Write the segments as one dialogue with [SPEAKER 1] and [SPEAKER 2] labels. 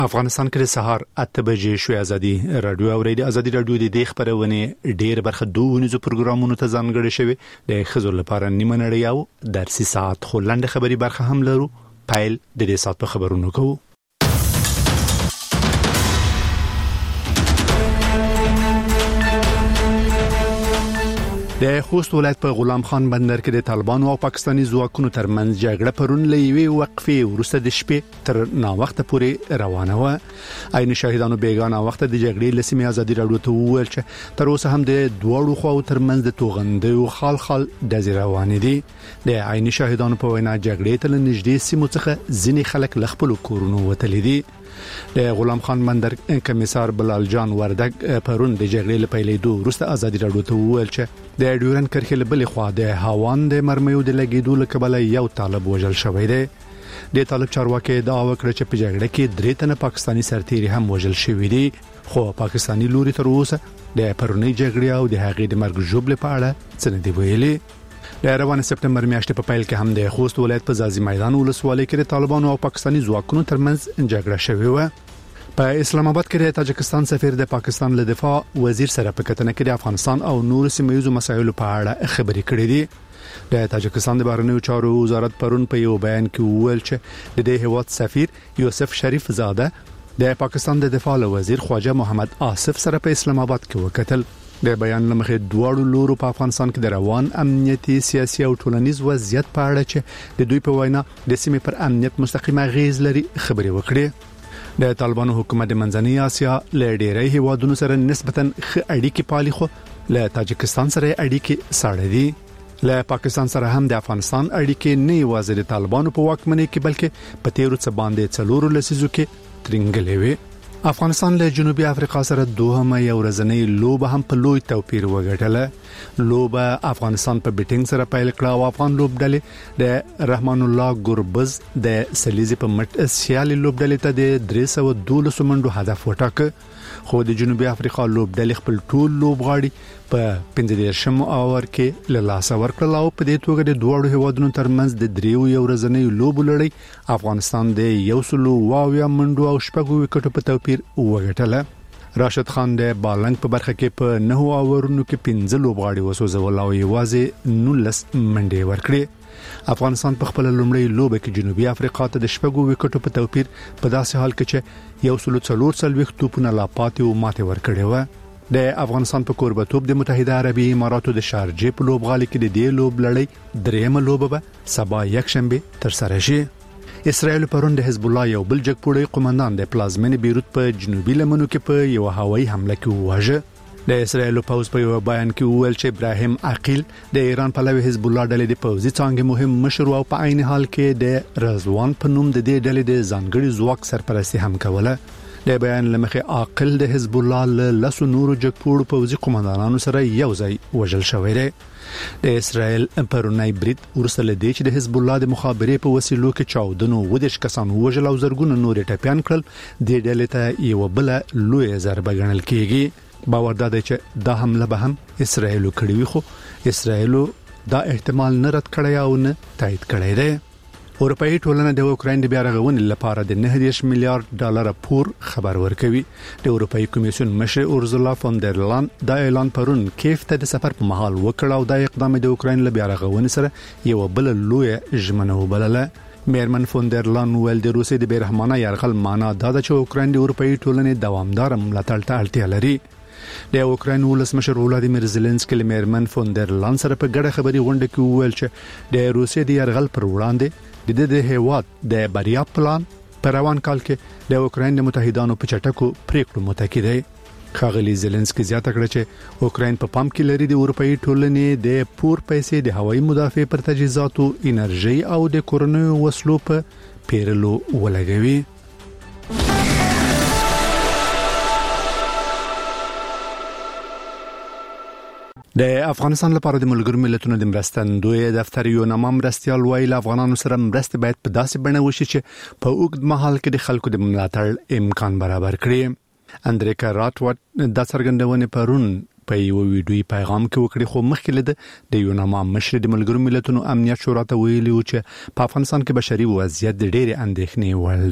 [SPEAKER 1] افغانستان کې د سهار 8 بجې شوې ازادي رادیو اوریدي. ازادي رادیو د دې خبرونه ډېر برخه دوه پروګرامونو ته ځانګړي شوی د خزر لپاره نیمه نړۍ او درسي ساعت خلنده خبري برخه هم لرو. پایل د دې ساعت په خبرونو کوو. د خوست ولایت په غلام خان بندر کې د طالبانو او پاکستاني ځواکونو ترمنځ جګړه پرون لېوي وقفه ورسته د شپې تر نا وخت پورې روانه و. عین شاهدانو بیگانه وخت د جګړې لسمه ازادي راډیو ته وویل چې تر اوسه هم د دوړو خو ترمنځ د توغندې او خال د روان دي. د عین شاهدانو په وینا جګړې ته نږدې سیمو څخه ځینې خلک لخپل کورونو وتلي دي. د غلام خان بندر کمیسار بلال جان وردګ پرون د جګړې لپاره دوه ورسته ازادي راډیو ته وویل چې د ډیورن کرښې له بلې خوا د هاوان د مرمیو د لګیدو لکبله یو طالب وژل شوی دی. د طالب چارواکي دا وکړه چې په جګړه کې 3 تنه پاکستاني سرتیري هم وژل شوی دي، خو پاکستاني لوري تر اوسه د پرونی جګړې او د هغې د مرګ جوړ په اړه څه نه دی ویلي. د روانه سپتمبر میاشتې په پیل کې هم د خوست ولایت په زازي میدان ولسوالۍ کې د طالبانو او پاکستاني ځواکونو ترمنځ جګړه شوې و. په اسلام آباد کې د تاجکستان سفیر د پاکستان له دفاع وزیر سره په کتنه کې د افغانستان او نور سیمه‌یزو مسایلو په اړه خبرې کړې دي. د تاجکستان د بهرنیو چارو وزارت پرون په یو بیان کې وویل چې د دې هیواد سفیر یوسف شریف زاده د پاکستان د دفاع وزیر خواجه محمد آصف سره په اسلام آباد کې وکتل. د بیان لمخې دواړو لورو په افغانستان کې د روان امنیتي سیاسي او ټولنیز وضعیت په اړه چې د دوی په وینا د سیمې پر امنیت مستقیمه غیز لري خبرې وکړې. د طالبانو حکومت د منځنۍ اسیا له ډېرې هیوادونو سره نسبتاً ښه اړیکې پالي، خو له تاجکستان سره اړیکې ساړه دي. له پاکستان سره هم د افغانستان اړیکې نه یوازې د طالبانو په واکمنۍ کې بلکې په تیرو څه باندې 4 لسیزو کې ترنګلې وي. افغانستان له جنوبي افریقا سره دوهمه یو ورځنۍ لوبه هم په لوی توپیر وګټله. لوبه افغانستان په بیټینګ سره پیل کړه او افغان لوبډلې د رحمان الله ګربز د سلیزي په مټ سیالي لوبډلې ته د 312 منډو هدف وټاکه، خو د جنوبي افریقا لوبډلې خپل ټول لوبغاړي په 15 اور کې له لاس ورکړل او په دې توګه د دوه هیوادونو ترمنځ د 3 یو ورځنۍ لوب لړۍ افغانستان د 120 منډو او 6 وکټو په توپیر وګټله. راشد خان د بالنګ په برخه کې په 9 اورونو کې 15 لوبغاړي وسوځول او یوازې 19 منډې ورکړې. افغانستان په خپل لومړی لوبه کې جنوبي افریقا ته د 6 وکټو په توپیر په داسې حال کې چې 144 توپونه لا پاتې او ماته ورکړې و. د افغانستان په کوربتوب د متحده عربي اماراتو د شارجې په لوبغالي کې د دې لوب لړۍ درېمه لوبه به سبا یکشنبه تر سره شي. اسرائیل پرون د حزب الله یو بل جګپوړی قومندان د پلازمینې بیروت په جنوبي لمنو کې په یو هوایي حمله کې وواژه. د اسرائیل پوز په یو بیان کې وویل چې ابراهیم عقیل د ایران پلوي حزب الله ډلې د پوزي څنګه مهم مشر او په عین حال کې د رضوان په نوم د دې ډلې د ځانګړي ځواک سرپرستی هم کوله. د بیان لمخې عقیل د حزب الله له لاسو نورو جګپوړو پوزي قومندانانو سره یو ځای وژل شوی دی. د اسرائیل پرونی برید ورسره دی چې د حزب الله د مخابرې په وسیلو کې 14 ودش کسان وژل او زرګونه نور ټپيان کړل. د ډلې ته یو بل لوی ضربه ګڼل کیږي. باور دا دی چې دا حمله به هم اسرائیل کړی وي، خو اسرائیل دا احتمال نه رد کړی او نه تایید کړی دی. اروپאי ټولنه د اوکراین د بیا رغونې لپاره د 9 میلیارډ ډالر پور خبر ورکوي. د اروپאי کمیسیون مشر اورزولا فون در لان دا اعلان پرون کیف ته د سفر په محل وکړ او دا اقدام د اوکراین له بیا رغونې سره یو بل لوی ژمنه وبلله. میرمن فون در لان ویل د روسي د بیرحمانه یرغل معنا دا چې اوکراین د اروپאי ټولنې دوامدار ملاتړ ته اړتیا لري. د اوکراین ولسمشر ولادیمیر زيلنسکي له میرمن فون در لان سره په ګډه خبري غونډه کې وویل چې د روسي د یرغل پر وړاندې د هیواد د بریا پلان په روان کال کې د اوکراین د متحدانو په چټکو پریکړو متکی دی. ښاغلي زيلنسکي زیاته کړه چې اوکراین په پام کې لري د اروپאי ټولنې د پور پیسې د هوایي مدافع پر تجهیزاتو، انرژي او د کورونو وسلو په پیرلو ولګوي. د افغانستان لپاره د ملګرو ملتونو د مرستندوی دفتر یو نامه مرستيال ویل افغانانو سره مرسته باید په داسې بڼه وشي چې په اوږد مهال کې د خلکو د ملاتړ امکان برابر کړي. اندریکا راتوټ د څرګندونې پرون په یو ویډیوي پیغام کې وکړي، خو مخکې د یو نامه مشر د ملګرو ملتونو امنیت شورا ته ویلي و چې په افغانستان کې بشري وضعیت د ډېرې اندېښنې وړ دی.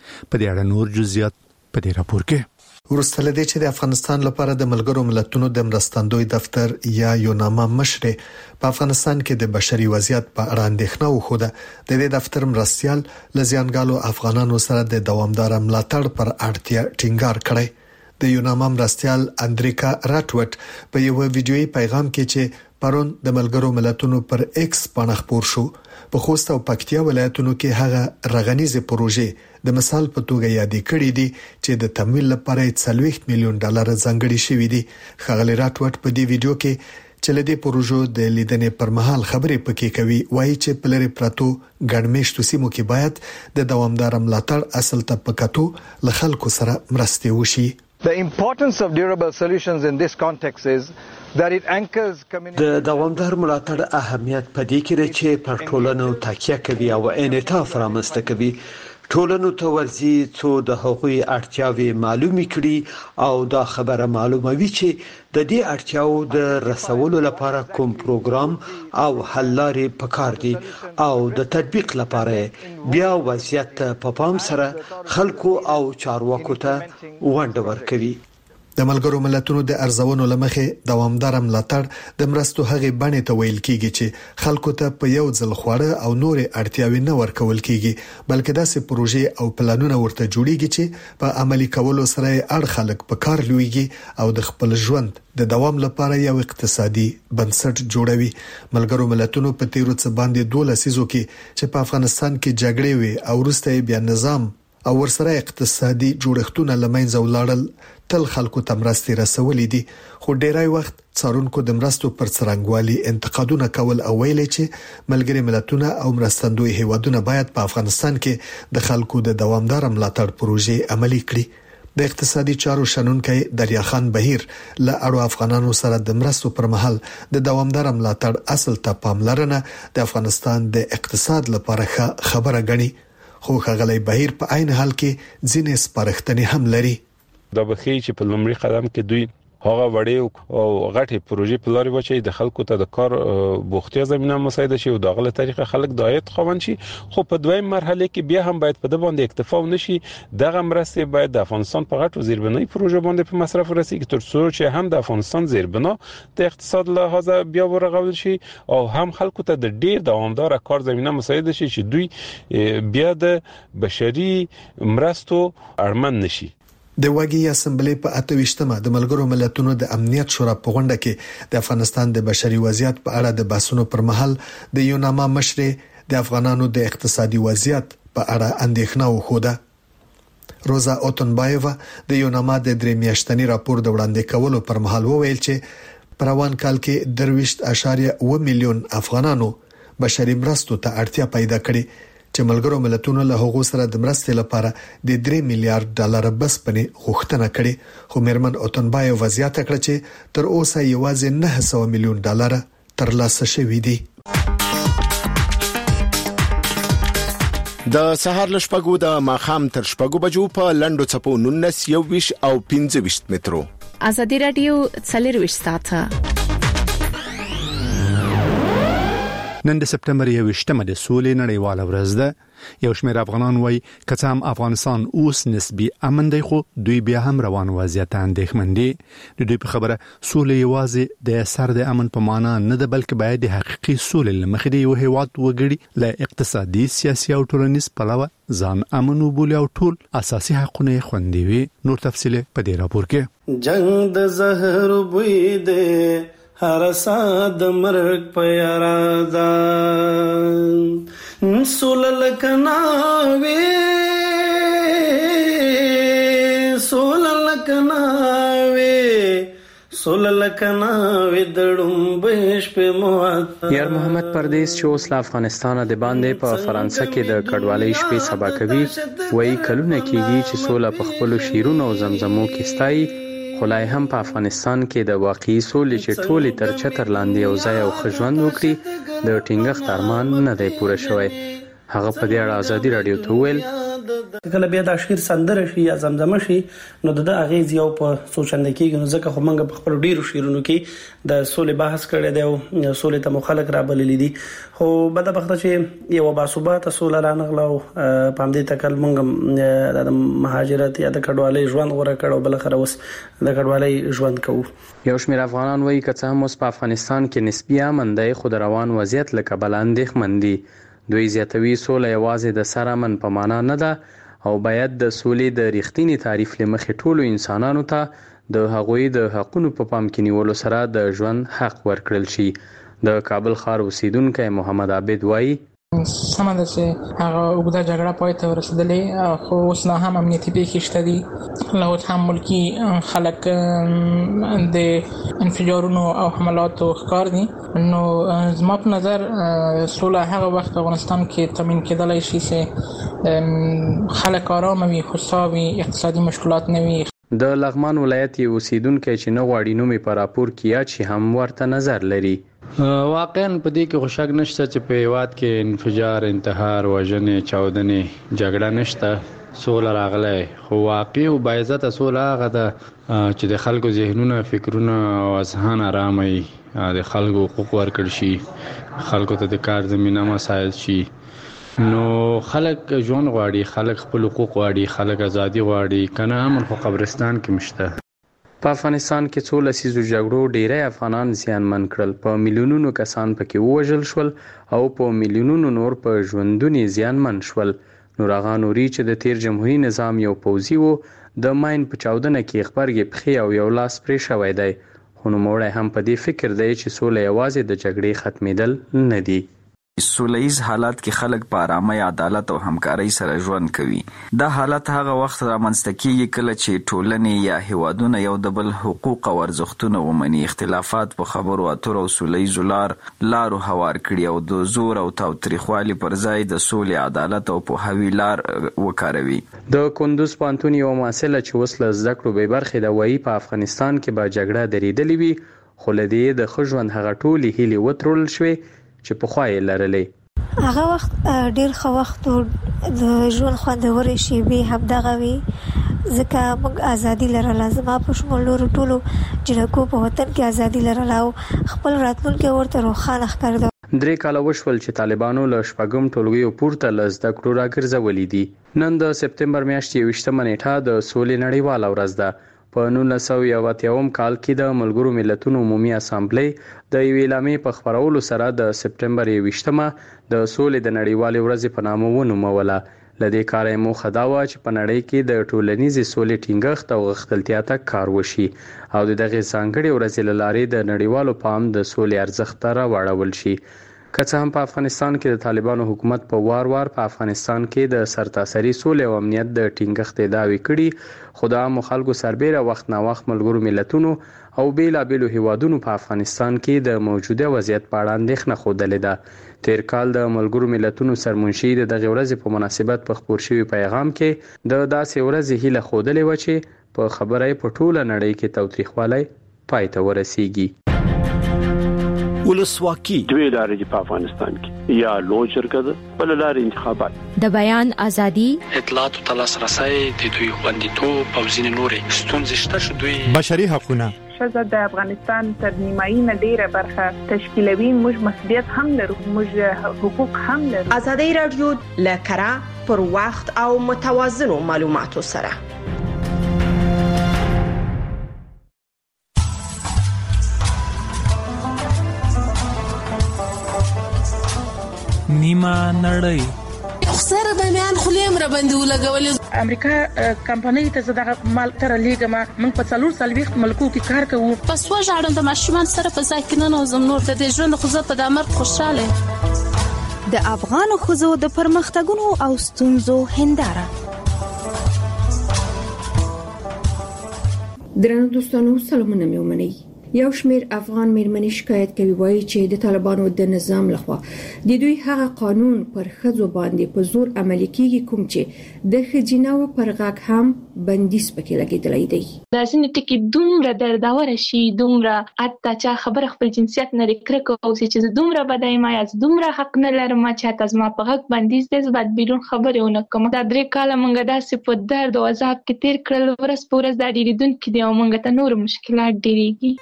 [SPEAKER 1] په دې اړه نور جزئیات په دې راپور کې.
[SPEAKER 2] ورسته لدې چې د افغانستان لپاره د ملګرو ملتونو د مرستندوی دفتر یا یوناما مشر په افغانستان کې د بشري وضعیت په اړه اندېښنه وښوده، د دې دفتر مرستيال لزیانګالو افغانانو سره د دوامدار ملاتړ پر اړتیا ټینګار کړی. د یوناما مرستيال اندریکا راټوټ په یو ویډیويي پیغام کې چې پرون د ملګرو ملتونو پر ایکس باندې خبر شو، په خوست او پکتیا ولایتونو کې هغه رغنیزه پروژې د مثال په توګه یادې کړې دي چې د تمویل لپاره $40 میلیون ځانګړي شوي دي. خغلی راټوټ په دې ویډیو کې چې لدې پروژو د لیدنې پر مهال خبرې پکې کوي، وایي چې په لری پراتو ګډمشتو سیمو کې باید د دوامدار ملاتړ اصل ته پکاتو ل خلکو سره مرسته وشي.
[SPEAKER 3] The importance of durable solutions in this context is that it anchors community.
[SPEAKER 4] د دوامدار ملاتړ اهمیت په دې کې دی چې پر ټولنو تکیه کوي او انعطاف رامنځته کوي. ټولنو ته ورځي څو د حقوقي اړتیاوي معلومي کړي او دا خبره معلوموي چې د دې اړتیاو د رسولو لپاره کوم پروګرام او حل لارې پکار دي او د تطبیق لپاره بیا وضعیت په پام سره خلکو او چارواکو ته ونډه ورکوي.
[SPEAKER 2] د ملګرو ملتونو د ارزونو لمخې دوامدار ملاتړ د مرستو هغه بڼې ته ویل کیږي چې خلکو ته په یو ځل خوړه او نور اړتیاوي نه ورکول کیږي، بلکې داسې پروژې او پلانونه ورته جوړیږي چې په عملي کولو سره اړ خلک په کار لويږي او د خپل ژوند د دوام لپاره یو اقتصادي بنسټ جوړوي. ملګرو ملتونو په تیرو څه باندې 12 لسیزو کې چې په افغانستان کې جګړې وي او وروسته بیا نظام او ورسره اقتصادي جوړښتونه لمنځه ولاړل، تل خلکو ته مرستې رسولې دي، خو ډیری وخت څارونکو د مرستو پر څرنګوالي انتقادونه کول او ویل چې ملګري ملتونه او مرستندوی هیوادونه باید په افغانستان کې د خلکو د دوامدار ملاتړ پروژې عملي کړي. د اقتصادي چارو شنونکي دریا خان بهیر له اړو افغانانو سره د مرستو پر مهال د دوامدار ملاتړ اصل ته پاملرنه د افغانستان د اقتصاد لپاره خبره غني، خو خغلی بهیر په عین حال کې ځینې سپارښتنې هم لري.
[SPEAKER 5] دا بخي چې په لومړي قدم کې دوی هغه وړې او غټي پروژې په لاري وچي د خلکو ته د کار بوختیا زمينه مساعده شي او د غله طریقه خلک د عاید خوان شي، خو په دویم مرحله کې بیا هم باید په د باندې اکتفا ونشي. دغه مرستې باید د افغانستان په غټو زیربنای پروژې باندې په مصرف ورسیږي تر څو چې هم د افغانستان زیربنا د اقتصاد له لحاظه بیا ورغول شي او هم خلکو ته د ډیر دوامدار کار زمينه مساعده شي چې دوی بیا د بشري مرستو اړمن نشي.
[SPEAKER 2] د واګي اسمبلی په 28مه د ملګرو ملتونو د امنیت شورا په غونډه کې د افغانستان د بشري وضعیت په اړه د بحثونو پر مهال د یوناما مشر د افغانانو د اقتصادي وضعیت په اړه اندېښنه وښوده. روزا اوتنبایووا د یوناما د 3 میاشتنی راپور د وړاندې کولو پر مهال وویل چې په روان کال کې 23.1 میلیون افغانانو بشري مرستو ته اړتیا پیدا کړې چې ملګرو ملتونو له هغو سره د مرستې لپاره د $3 میلیارډ بسپنې غوښتنه کړې، خو میرمن اوتنبایو وضاحت کړ چې تر اوسه یوازې $900 میلیون ترلاسه شوي دي.
[SPEAKER 6] د سهار لشپګو د ماخام تر شپګو بجو په لندو چپو 19 21 او 25 مترو.
[SPEAKER 7] ازادي رادیو څلرويش ساعته.
[SPEAKER 1] نن د سپتمبر 21مه د سولې نړیواله ورځ ده. یو شمېر افغانان وایي که څه هم افغانستان اوس نسبي امن دی خو دوی بیا هم روان وضعیت اندېښمن دي. د دوی په خبره سولې یوازې د سر د امن په معنا نه ده، بلکې باید د حقيقي سولې لمخې د یو هیواد وګړي له اقتصادي، سیاسي او ټولنیز پلوه ځان امن وبولي او ټول اساسي حقوقونه خوندي وي. نور تفصیل په دې راپور کې.
[SPEAKER 8] جنگ د زهر بوی دی هر ساد مرګ پیارادا سولل کناوي دړم بهش په موات
[SPEAKER 9] یار محمد پردیس چې اوس افغانستان د باندې په فرانسه کې د کډوالۍ شپې سبا کوي، وایي کلونه کېږي چې سوله په خپل شیرونو او زمزمو کې ستایي، خلای هم په افغانستان کې د واقعي سولې چې ټولې تر چتر لاندې او ځای او خژوند وکړي د ټینګښت ارمان نه دی پوره شوی. هغه په دې اړه ازادي رادیو ته ویل
[SPEAKER 8] کله بیا د شعر سندره شي یا زمزمه شي نو د اغیز یو په سوچنده کېږي. نو ځکه خو موږ په خپل ډیرو شعرونو کې د سولې بحث کړی دی او سولې ته مخالک را بللی دي. خو بدبخته چې یو باثباته سوله رانغله او په دې تکل موږ د مهاجرت یا د کډوالۍ ژوند غوړه کړو، بل خره اوس د کډوالۍ ژوند کوو.
[SPEAKER 9] یو شمېر افغانان وایي که څه هم اوس په افغانستان کې نسبي امن دی، خو د روان وضعیت له کبله اندېښمن دي. دوی زیاتوي سوله یوازې د سر امن په معنا نه ده او باید د سولې د ریښتینی تعریف لمخې ټولو انسانانو ته د هغوی د حقونو په پام کې نیولو سره د ژوند حق ورکړل شي. د کابل ښار اوسیدونکی محمد عابد وایي
[SPEAKER 10] سمه ده چې هغه اوږده جګړه پای ته ورسېدلې، خو اوس لا هم امنیتي پیښې شته دي. لا اوس هم ملکي خلک د انفجارونو او حملاتو ښکار دي. نو زما په نظر سوله هغه وخت افغانستان کې تامین کېدلی شي چې خلک آرام وي، خوشحال وي، اقتصادي مشکلات نه وي.
[SPEAKER 9] د لغمان ولایت اوسیدونکی چې نه غواړي نوم یې په راپور کې یاد شي هم ورته نظر لري.
[SPEAKER 11] واقعا په دې کې خو شک نشته چې په هیواد کې انفجار، انتحار، وژنې، چاودنې، جګړه نشته، سوله راغلی. خو واقعي او باعزته سوله هغه ده چې د خلکو ذهنونه، فکرونه او اذهان آرام وي، د خلکو حقوق ورکړل شي، خلکو ته د کار زمینه مساعد شي. نو خلک ژوند غواړي، خلک خپل حقوق غواړي، خلک ازادي غواړي. کنه امن خو قبرستان کې مشته.
[SPEAKER 9] په افغانستان کې څو لسیزو جګړو ډیری افغانان زیانمن کړل، په میلیونونو کسان پکې ووژل شول او په میلیونونو نور په ژوندونی زیانمن شول. نور هغه نوري چې د تیر جمهوریت نظام یو پوځي وو د ماین په چاودنه کې خبرګې پخې او یو لاس پرې شوی دی. خو نوموړی هم په دې فکر دی چې سوله یوازې د جګړې ختمېدل نه دي.
[SPEAKER 12] سولهیز حالات کې خلک په آرامۍ، عدالت او همکارۍ سره ژوند کوي. دا حالت هغه وخت رامنځته کیږي کله چې ټولنې یا هیوادونه یو د بل حقوق او ارزښتونه ومني، اختلافات په خبرو اترو او سولهیزو لارو هوار کړي او د زور او تاوتریخوالي پر ځای د سولې، عدالت او پوهاوي لار وکاروي.
[SPEAKER 9] د کندوز پوهنتون یوه محصله چې اوس له زده کړو بې برخې ده وایي په افغانستان کې به جګړه درېدلې وي، خو له دې د ښه ژوند هغه ټولې هیلې وترول شوې چې پخوا یې لرلې.
[SPEAKER 13] هغه وخت ډیر ښه وخت د ژوند خوندورې شیبې همدغه وي، ځکه موږ ازادي لرله. زما په شمول نورو ټولو جنکو په وطن کې ازادي لرله او خپل راتلونکی ورته روښانه ښکارېده.
[SPEAKER 9] 3 کاله وشول چې طالبانو له شپږم ټولګیو پورته له زده کړو راګرځولي دي. نن د سپتمبر میاشتې 28مه نیټه د سولې نړیواله ورځ ده. په 1980 کال کې د ملګرو ملتونو عمومي اسامبلې د یوې اعلامیې په خپرولو سره د سپتمبر 28مه د سولې د نړیوالې ورځې په نامه ونوموله. له دې کاره یې موخه دا وه چې په نړۍ کې د ټولنیزې سولې ټینګښت او غښتلتیا ته کار وشي او د دغې ځانګړې ورځې له لارې د نړیوالو پام د سولې ارزښت ته راواړول شي. که څه هم په افغانستان کې د طالبانو حکومت په وار په افغانستان کې د سرتاسري سولې او امنیت د ټینګښت ادعاوې کړي، خو د عامو خلکو سربیره وخت نا وخت ملګرو ملتونو او بیلابیلو هیوادونو په افغانستان کې د موجوده وضعیت په اړه اندېښنه ښودلې ده. تیر کال د ملګرو ملتونو سرمنشي د دغې ورځې په مناسبت په خپور شوي پیغام کې د داسې ورځې هیله ښودلې وه چې په خبره یې په ټوله نړۍ کې تاوتریخوالی پای ته ورسیږي.
[SPEAKER 14] ولسواکي دوی لارې په افغانستان کې یا لوی شرکت بل لارې انتخابات، د بیان ازادي، اطلاعات او لاسرسي، د دوی خوندیتوب او ځینې نورې ستونزې شته چې دوی
[SPEAKER 15] بشري حقوقونه
[SPEAKER 16] ښځه د افغانستان تر نیمایي نه ډیره برخه تشکیلوي. موږ مسؤلیت هم لرو، موږ حقوق هم لرو.
[SPEAKER 17] ازادي رادیو له کره پر وخت او متوازنو معلوماتو سره
[SPEAKER 18] نیمه نړۍ
[SPEAKER 19] سره د میان خلیم را باندې ولګولې.
[SPEAKER 16] امریکا کمپنۍ ته زده مال تر لیګما موږ په 440 ملکو کې کار کوو.
[SPEAKER 19] پس وژاړم د ماشومان سره په ځای کې نه نوزم نور د ژوند خو زه په دامر خوشاله.
[SPEAKER 20] د افغان خزو د پرمختګونو او ستونزو هنداره.
[SPEAKER 21] درنو دوستانو سلامونه مې ومنئ.
[SPEAKER 15] یو شمیر افغان میرمنې شکایت کوي وایي چې د طالبانو د نظام لخوا د دوی هغه قانون پر ښځو باندې په زور عملي کیږي کوم چې د ښځیناو پر غاښ هم بندیز پکې لګیدلی دی.
[SPEAKER 18] دا ځینې ټکي دومره درداور شي، دومره حتی چا خبر خپل جنسیت نه کرکه او چې دومره بدای ما یا دومره حق نه لرم چې تاسو ما په غاښ بندیز دې زبات بیرون خبره ونه کوم. دا 3 کاله مونږ داسې په درد او عذاب کې تیر کړل، ورځ په ورځ دا ډیریدونکو دی او مونږ ته نور مشکلات ډیریږي.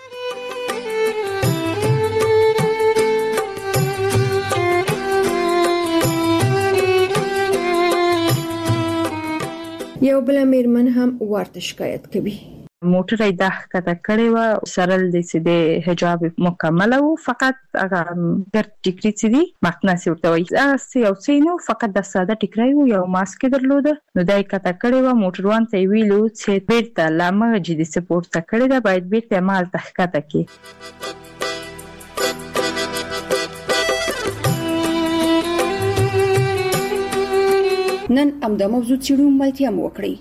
[SPEAKER 15] یو بل میرمن هم ورته شکایت کوي.
[SPEAKER 21] موټر یې د ښکته کړی و، سرل د سیده حجاب مکمل و، فقط هغه ګرد ټیکری چې دی مقناطیسي ورته وایي هغه یو څه نه، فقط د ساده ټیکری و، یو ماسک درلوده. نو دا یې کته کړی و، موټروان ته یې ویلو چې بیرته لامه جدي سپورت کړی دا باید بیرته مال تحقیقات کړي.
[SPEAKER 15] نن امدا موضوع چیرو ملتیا مو وکړي.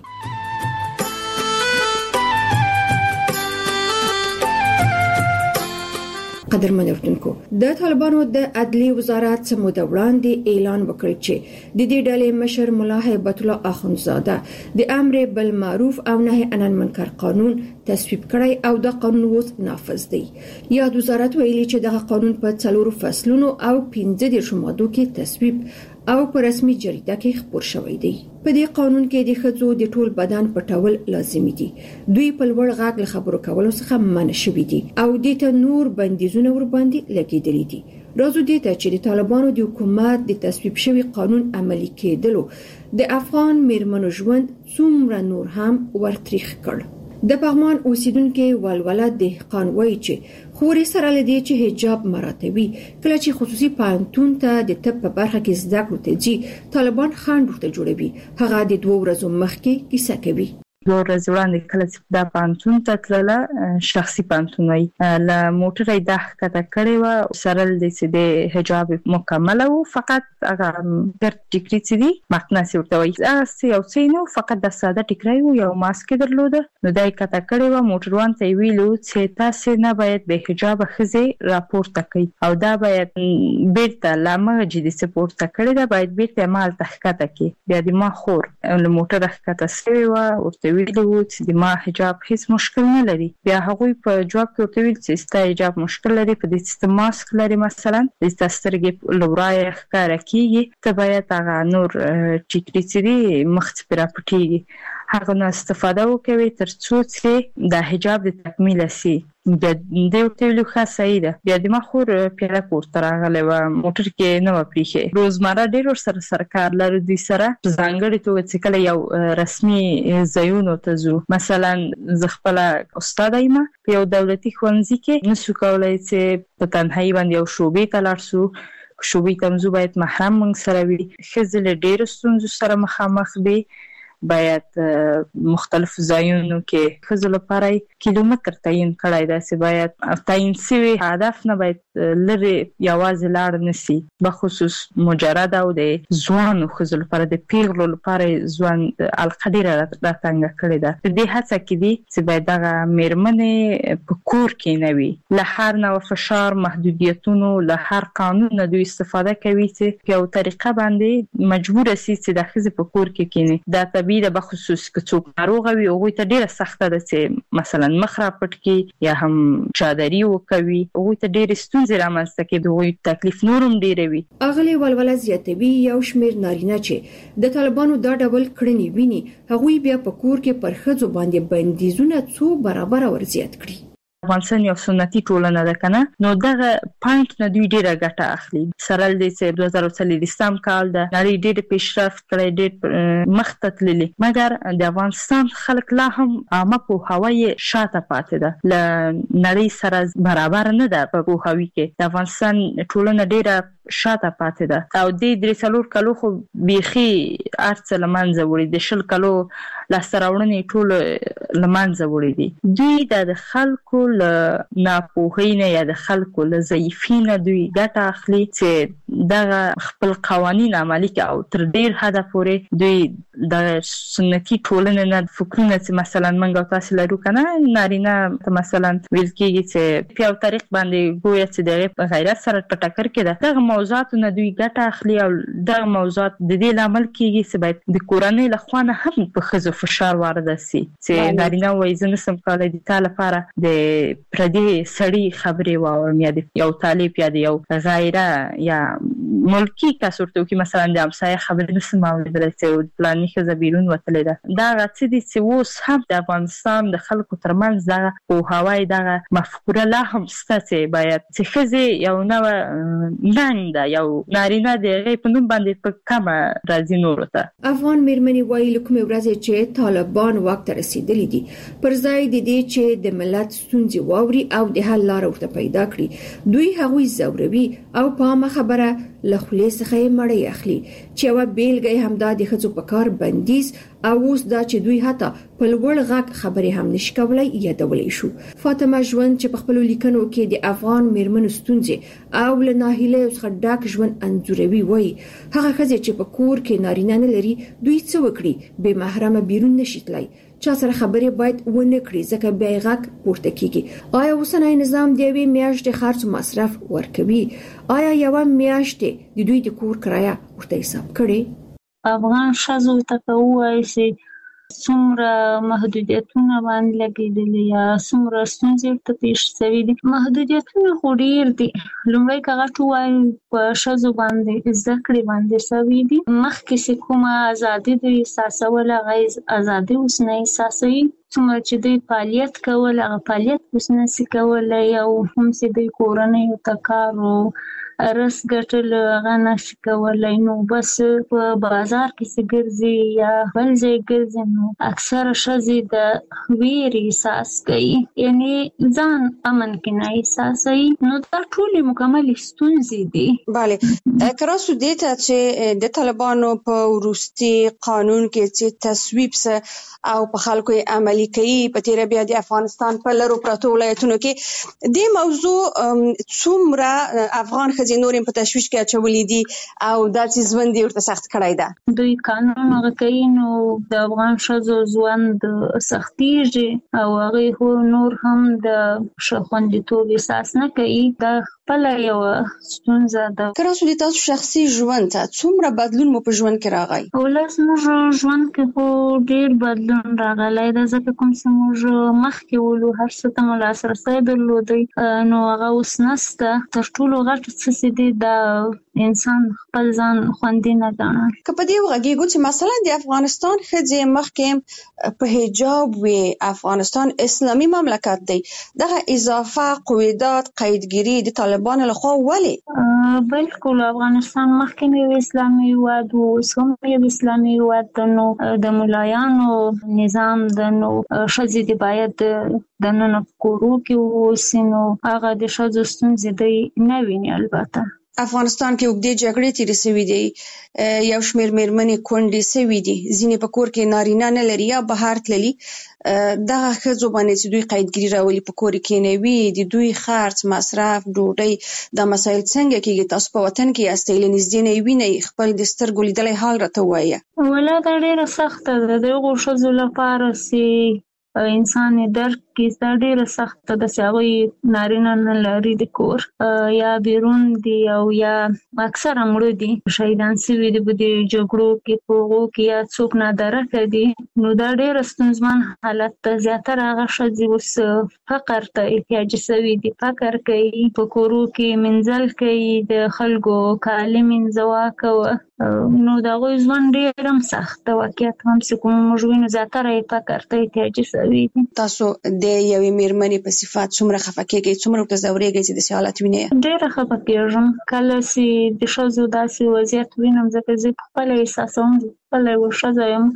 [SPEAKER 15] قدرمن اردوونکو، د طالبانو د عدلي وزارت سمو د وړاندې اعلان وکړ چې د دې ډلې مشر مولا هیبت الله اخونزاده د امر بالمعروف او نهي عن المنکر قانون تصویب کړی او د قانون اوس نافذ دی. یاد وزارت ویلي چې دغه قانون په 4 فصلونو او 15 مادو کې تصویب او په رسمي جریده کې خبر شوی دی. په دې قانون کې د ښځو د ټول بدن پټول لازمي دي. دوی په لوړ غږ له خبرو کولو څخه منع شوي دي او د ته نور بندیزونه ور باندې لګیدلي دي. راځو دې ته چې د طالبانو د حکومت د تصویب شوی قانون عملي کېدلو د افغان میرمنو ژوند څومره نور هم ورتریخ کړ. د پغمان اوسیدونکو ولولت دهقان وایي چې خوري سره لدی چې حجاب مراتبي کله چې خصوصي پانتون ته د طب په برخه کې زده کړو ته جی طالبان خاند ورته جوړوي. هغه د 2 ورځې مخکې کیسه کوي.
[SPEAKER 21] 2 ورځې وړاندې کله چې دا پانتون ته تلله، شخصي پانتون وي، له موټر یې د ښکته کړی و، سرل د سیده حجاب مکمل و، فقط هغه ګرد ټیکری چې دی مقناطیسي ورته وایي هغه یو څه نه، فقط د ساده ټیکری و، یو ماسک درلوده. نو دا یې کته کړی و، موټروان ته یې ویلو چې تاسو نه باید به حجاب ښځې راپورته کړئ او دا باید بیرته لامه جدي سپورت کړئ، دا باید بیرته مال تحقیقات کړي. بیا د ما خور له موټر ښکته شوی و، ورته ویلو چې د ما حجاب هیڅ مشکل نه لري. بیا هغه په جواب کې ورته ویل چې ستا حجاب مشکل لري، په دې چې ماسک لري مثلا د سترګې لورای ښکار کیږي، ته باید هغه نور ټیکری چې دی مخ ته راپټیږي، هغه نه استفاده وکوي تر څو چې د حجاب د تکمیل شي. بیا د ورته ویلو خاصه ده. بیا د ما خور پیاله پورته راغله و، موټر کې نه و پریښې. روزمره ډېر سره کار لري دوی سره، ځانګړي توګه چې کله یو رسمي ځایونو ته ځو، مثلا زه خپل استاد یم په یو دولتي ښوونځي کې، نسو کولای چې په تنهایی باندې یو شوبې ته لاړ شو. شوبې ته موږ باید محرم موږ سره وي. ښځې له ډېرو ستونزو سره مخامخ دي، باید مختلف ځایونو کې ښځو لپاره کیلومتر تعیین کړای دی چې باید تعیین شوی هدف نه باید لري یوازې لاړ نسی. بخصوص مجرد او د ځوانو ښځو لپاره د پیغلو لپاره ځوان القدیره راتنګ کړی ده. د دې هڅه کې دي چې باید دغه میرمنې په کور کې نه وي، له هر نوع فشار، محدودیتونو، له هر قانون نه دوی استفاده کوي چې په یو طریقه باندې مجبور شي چې د ښځې په کور کې کینی. دا د بخصوص که څوک ناروغه وي هغوی ته ډیره سخته ده چې مثلا مخ راپټ کړي یا هم چادري وکوي، هغوی ته ډیره ستونزې رامنځته کوي، هغوی تکلیف نورم ډیره وي.
[SPEAKER 15] اغلی ولوله زیاتوي یو شمیر نارینه چې د طالبانو دا ډول کړنې ویني، هغوی بیا په کور کې پر ښځو باندې بندیزونه څو برابر ورزیات کړي.
[SPEAKER 21] افغانستان یو سنتي ټولنه ده کنه، نو دغه پوینټ نه دوی ډیره ګټه اخلي. سرل د 2023 کال د نړۍ ډیره پیشرفت کړی، ډیر مخته تللی، مګر د افغانستان خلک لا هم عامه پوهاوی شاته پاتې ده، ل نړۍ سره برابر نه ده په پوهاوی کې. د افغانستان ټولنه ډیره شاته پاتې ده او د 3 کالو خو بيخي ارڅ لمنځه وړي، د 10 کالو لاستراوړنې ټول لمنځه وړي دي. دوی د خلکو له ناپوهۍ نه یا د خلکو له ضعیفینه دوی ګټه اخلي چې دغه خپل قوانين عملي کوي او تر ډیر حد پورې دوی د سنتي ټولنې نه فکرونه چې مثلا منګو تاسو لرو کنه نارینه مثلا ویل کېږي چې په یو طریق باندې ګویا چې د غیرت سره په ټکر کې ده دغه موضوعات نه دوی ګټه اخلي او دغه موضوعات د دې لامل کېږي چې باید د کورنۍ له خوا نه هم په ښځو فشار وارد شي چې نارینه وایي زه نشم کولی د تا لپاره د پردي سړي خبرې واورم یا د یو طالب یا د یو غیره یا ملکی کس ورته کې مثلا د امسایه خبرې نشم اورېدلی چې پلاني ښځه بیرون وتلې ده دا هغه څه دي چې اوس هم د افغانستان د خلکو ترمنځ دغه پوهاوی دغه مفکوره لا هم شته چې باید چې ښځې یو نوع ننګ ده یو نارینه د هغې په نوم باندې په کمه راځي نورو ته.
[SPEAKER 15] افغان میرمنې وایي له کومې ورځې چې طالبان واک ته رسېدلي دي پر ځای د دې چې د ملت ستونزې واوري او د حل لاره ورته پیدا کړي دوی هغوی ځوروي او په عامه خبره له خولې څخه یې مړۍ اخلي چې یوه بیلګه یې همدا د ښځو په کار بندیز او اوس دا چې دوی حتی په لوړ غږ خبرې هم نشي کولی یادولی شو. فاطمه ژوند چې په خپلو لیکنو کې د افغان میرمنو ستونزې او له ناهیلیو څخه ډک ژوند انځوروي وایي هغه ښځې چې په کور کې نارینه نه لري دوی څه وکړي بې محرمه بیرون نشي تللی چا سره خبرې باید ونه کړي ځکه بیا یې غږ پورته کیږي. آیا اوسنی نظام د یوې میاشتې خرڅ مصرف ورکوي؟ آیا یوه میاشتې د دوی د کور کرایه ورته حساب کړي؟
[SPEAKER 3] افغان ښځو ته ووایي چې څومره محدودیتونه باندې لګېدلي یا څومره ستونزې ورته پېښ شوي دي. محدودیتونه خو ډېر دي. لومړی که غټ ووایو په ښځو باندې زده کړې باندې شوي دي. مخکې چې کومه ازادي دوی احساسوله هغه ازادي اوس نه احساسوي. څومره چې دوی فعالیت کول هغه فعالیت اوس نشي کولی او هم چې دوی کورنیو ته کار و رس ګټل هغه نشي کولی نو بس په بازار کې چې ګرځي یا بل ځای ګرځي نو اکثره ښځې د ویرې احساس کوي یعنې ځان امن کې نه احساسوي نو دا ټولې مکملې ستونزې دي.
[SPEAKER 22] بله که راسو دې ته چې د طالبانو په وروستي قانون کې چې تصویب سه او په خلکو یې عملي کوي په تېره بیا د افغانستان په لرو پرتو ولایتونو کې دې موضوع څومره افغان ښځې نورې په تشویش کې اچولي دي او دا چې ژوند یې ورته سخت کړی ده؟
[SPEAKER 3] دوی قانون هغه کوي نو د افغان ښځو ژوند سختېږي او هغوی خو نور هم د ښه خوندیتوب احساس نه کوي. دا خپله یوه ستونزه ده.
[SPEAKER 22] که راسو د تاسو شخصي ژوند ته څومره بدلون مو په ژوند کې راغی؟
[SPEAKER 3] اوله زموږ ژوند کې خو ډېر بدلون راغلی ده ځکه کوم چې موږ مخکې ولو هر څه ته مو لاسرسی درلودی نو هغه اوس نشته. تر ټولو غټ څه چې دی دا انسان خپل ځان خوندي نه ګڼل.
[SPEAKER 22] که په دې وغږیږو چې مثلا د افغانستان ښځې مخکې په حجاب وي افغانستان اسلامي مملکت دی دغه اضافه قویدات قیدګیري د طالبانو لخوا ولې؟
[SPEAKER 3] بلکل افغانستان مخکې یو اسلامي هیواد و اوس هم یو اسلامي هیواد ده نو د ملایانو نظام ده نو ښځې دې باید دننه په کورو کې واوسي نو هغه د ښځو ستونزې دی نه ویني. البته
[SPEAKER 22] افغانستان کې اوږدې جګړې تېرې شوي دي یو شمېر میرمنې کونډې شوي دي ځینې په کور کې نارینه نه لري یا بهر تللي دغه ښځو باندې چې دوی قیدګیري راولي په کور کې کېنوي د دوی خرڅ مصرف ډوډۍ دا مسایل څنګه کېږي؟ تاسو په وطن کې یاستئ له نږدې نه یې وینئ خپل د سترګو لیدلی حال راته ووایه.
[SPEAKER 3] ولا دا ډېره سخته ده د هغو ښځو لپاره چې انسان درک کې دا ډېره سخته ده چې هغوی نارینه نه لري د کور یا بیرون دي او یا اکثره مړه دي شهیدان شوي دي په دې جګړو کې په هغو کې یا څوک نادرکه دي نو دا ډېره ستونزمن حالت ده. زیاتره هغه ښځې اوس فقر ته احتیاجي شوي دي فقر کوي په کورو کې منزل کوي د خلکو کالي منځوه کوه نو د هغوی ژوند ډېر هم سخت ده. واقعیت هم چې کوم موږ وینو زیاتره یې فقر ته احتیاجي شوي دي.
[SPEAKER 22] تاسو د یوې میرمنې په صفت څومره خفه کېږئ څومره ورته ځورېږئ چې داسې حالت وینئ؟
[SPEAKER 3] ډېره خفه کېږم کله چې د ښځو داسې وضعیت وینم ځکه زه پخپله احساسوم زه پخپله یوه ښځه یم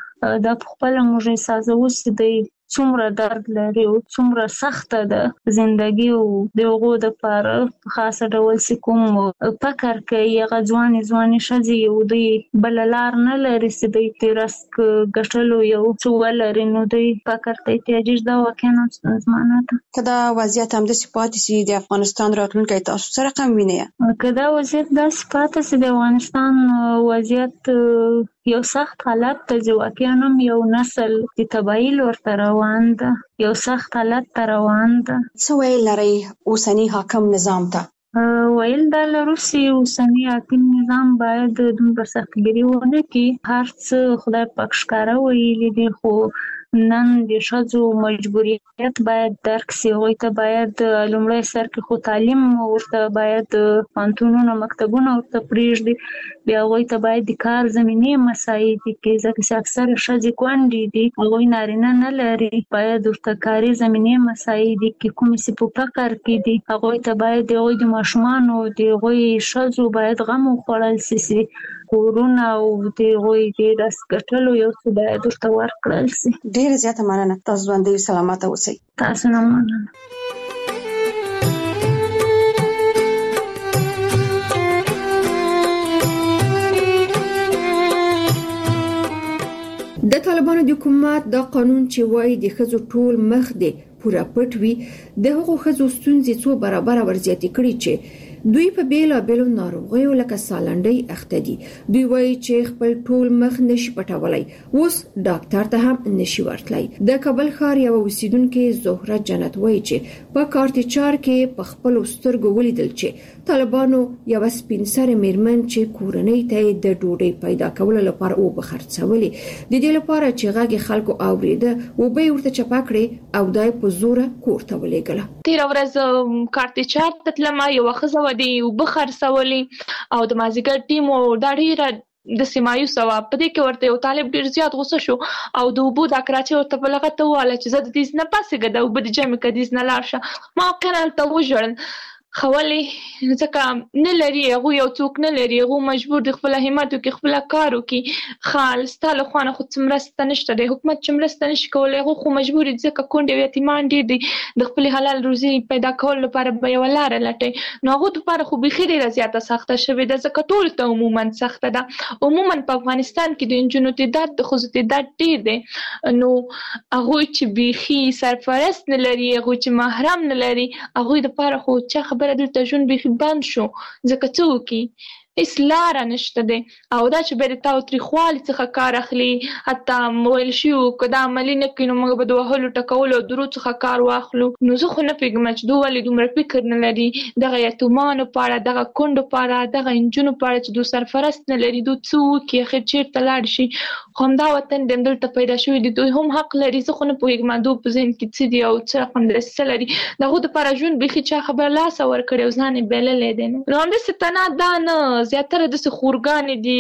[SPEAKER 3] دا پخپله موږ احساسوو چې دی څومره درد لري او څومره سخته ده زندګي او د هغو دپاره په خاصه ډول چې کوم فکر کوي هغه ځوانې ښځې یو دوی بله لار نه لري چې دوی ترې رزق ګټلو یو څه ولري نو دوی فکر ته احتیاجي ده واقعا هم ستونزمنه ده.
[SPEAKER 22] که دا وضعیت همداسې پاتې شي د افغانستان راتلونکی تاسو څه رقم وینئ؟
[SPEAKER 3] که دا وضعیت داسې پاتې شي د افغانستان وضعیت یو سخت حالت ته چې واقعا هم یو نسل د تباهي لور ته روان ده، یو سخت حالت ته روان ده.
[SPEAKER 22] څه ویل لري اوسنی حاکم نظام ته؟
[SPEAKER 3] ویل دا لرو چې اوسنی حاکم نظام باید دومره سختګیري ونه کړي. هر څه خدای پاک ښکاره ویلي دي، خو نن د ښځو مجبوریت باید درک شي. هغوی ته باید لومړی سر کې خو تعلیم ورته باید پوهنتونونه مکتبونه ورته پرېږدي، بیا هغوی ته باید د کار زمینې مساعد کړي، ځکه چې اکثره ښځې کونډې دي، هغوی نارینه نه لري. باید ورته کاري زمینې مساعد کړي، کومې چې په فقر کې دي هغوی ته باید د هغوی د ماشومانو د هغوی ښځو باید غم وخوړل شي، کورونه او د هغوی د رس ګټلو یو څه باید ورته ورکړل شي.
[SPEAKER 22] ډېره زیاته مننه. تاسو ژوندۍ سلامته اوسئ.
[SPEAKER 3] تاسو نه مننه.
[SPEAKER 15] د طالبانو د حکومت دا قانون چې وایي د ښځو ټول مخ دی پوره پټ وي، د هغو ښځو ستونزې څو برابره ورزیاتې کړي چې دوی په بیلابیلو ناروغیو لکه سالنډۍ اخته دي. دوی وایي چې خپل ټول مخ نشي پټولای، اوس ډاکټر ته هم نشي ورتلای. د کابل ښار یو اوسیدونکو زهره جنت وایي چې په کارتچار کې په خپل سترګو ولیدل چې طالبانو یو سپین سره میرمن چې کورنۍ ته د ډوډۍ پیدا کولو لپاره او بخرڅولې، د دې لپاره چې غږی خلکو اوریده او به ورته چپاکړي او دای په زوره کور ته ولېګله.
[SPEAKER 18] تیر ورځ کارتچار ته تلم، یو ښځه دی وبخرڅولې او د مازیګر ټیم او دا ډیره د سیمایو سوا په دې کې ورته یو طالب ډیر زیات غوسه شو او د وبو د کراچي ورته په لغته واله چې زه د دې نه پاسه ګډه وب د جمع کديز نه لاړشه. ما کنه ته وژړل خولي ځکه نه لري هغه یو څوک نه لري، هغه مجبور د خپل همت او کې خپل کارو کې خالص تعالی خوانه خو څمرسته نشته، د حکومت چمرسته نشي کولای، هغه خو مجبور دي ځکه کونډې یتیمان دي د خپل حلال روزي پیدا کول لپاره به یو لار لټي. نو هغه لپاره خو به خیر زیاته سخته شوه د ځکه ټول ته عموما سخته ده. عموما په افغانستان کې د انجونو تعداد د خصوصي تعداد ډیر دی، نو هغه چې بيخي سرپرست نه لري، هغه چې محرم نه لري، هغه لپاره خو چې خبره دلته ژوند به بند شو ځکه څوک هیڅ لاره نشته دی او دا چې به د تاوتریخوالي څخه کار اخلي. حتی ویل شي که دا عملي نه کړي نو موږ به د وهلو ټکولو او درو څخه کار واخلو. نو زه خو نه پوهېږم چې دوی ولې دومره فکر نه لري دغه یتیمانو په اړه، دغه کونډو په اړه، دغه نجونو په اړه چې دوی سرپرست نه لري، دوی څه وکړي اخر چېرته لاړ شي. خو همدا وطن دی دلته پیدا شوي دي، دوی هم حق لري. زه خو نه پوهېږم دوی په ذهن کې څه دي او څه رقم دسیسه لري. د هغو دپاره ژوند بیخي چا خبره لاسه ورکړی او ځان یې بایللی دی. نو همداسې تنها دا نه، زیاتره داسې خورګانې دي،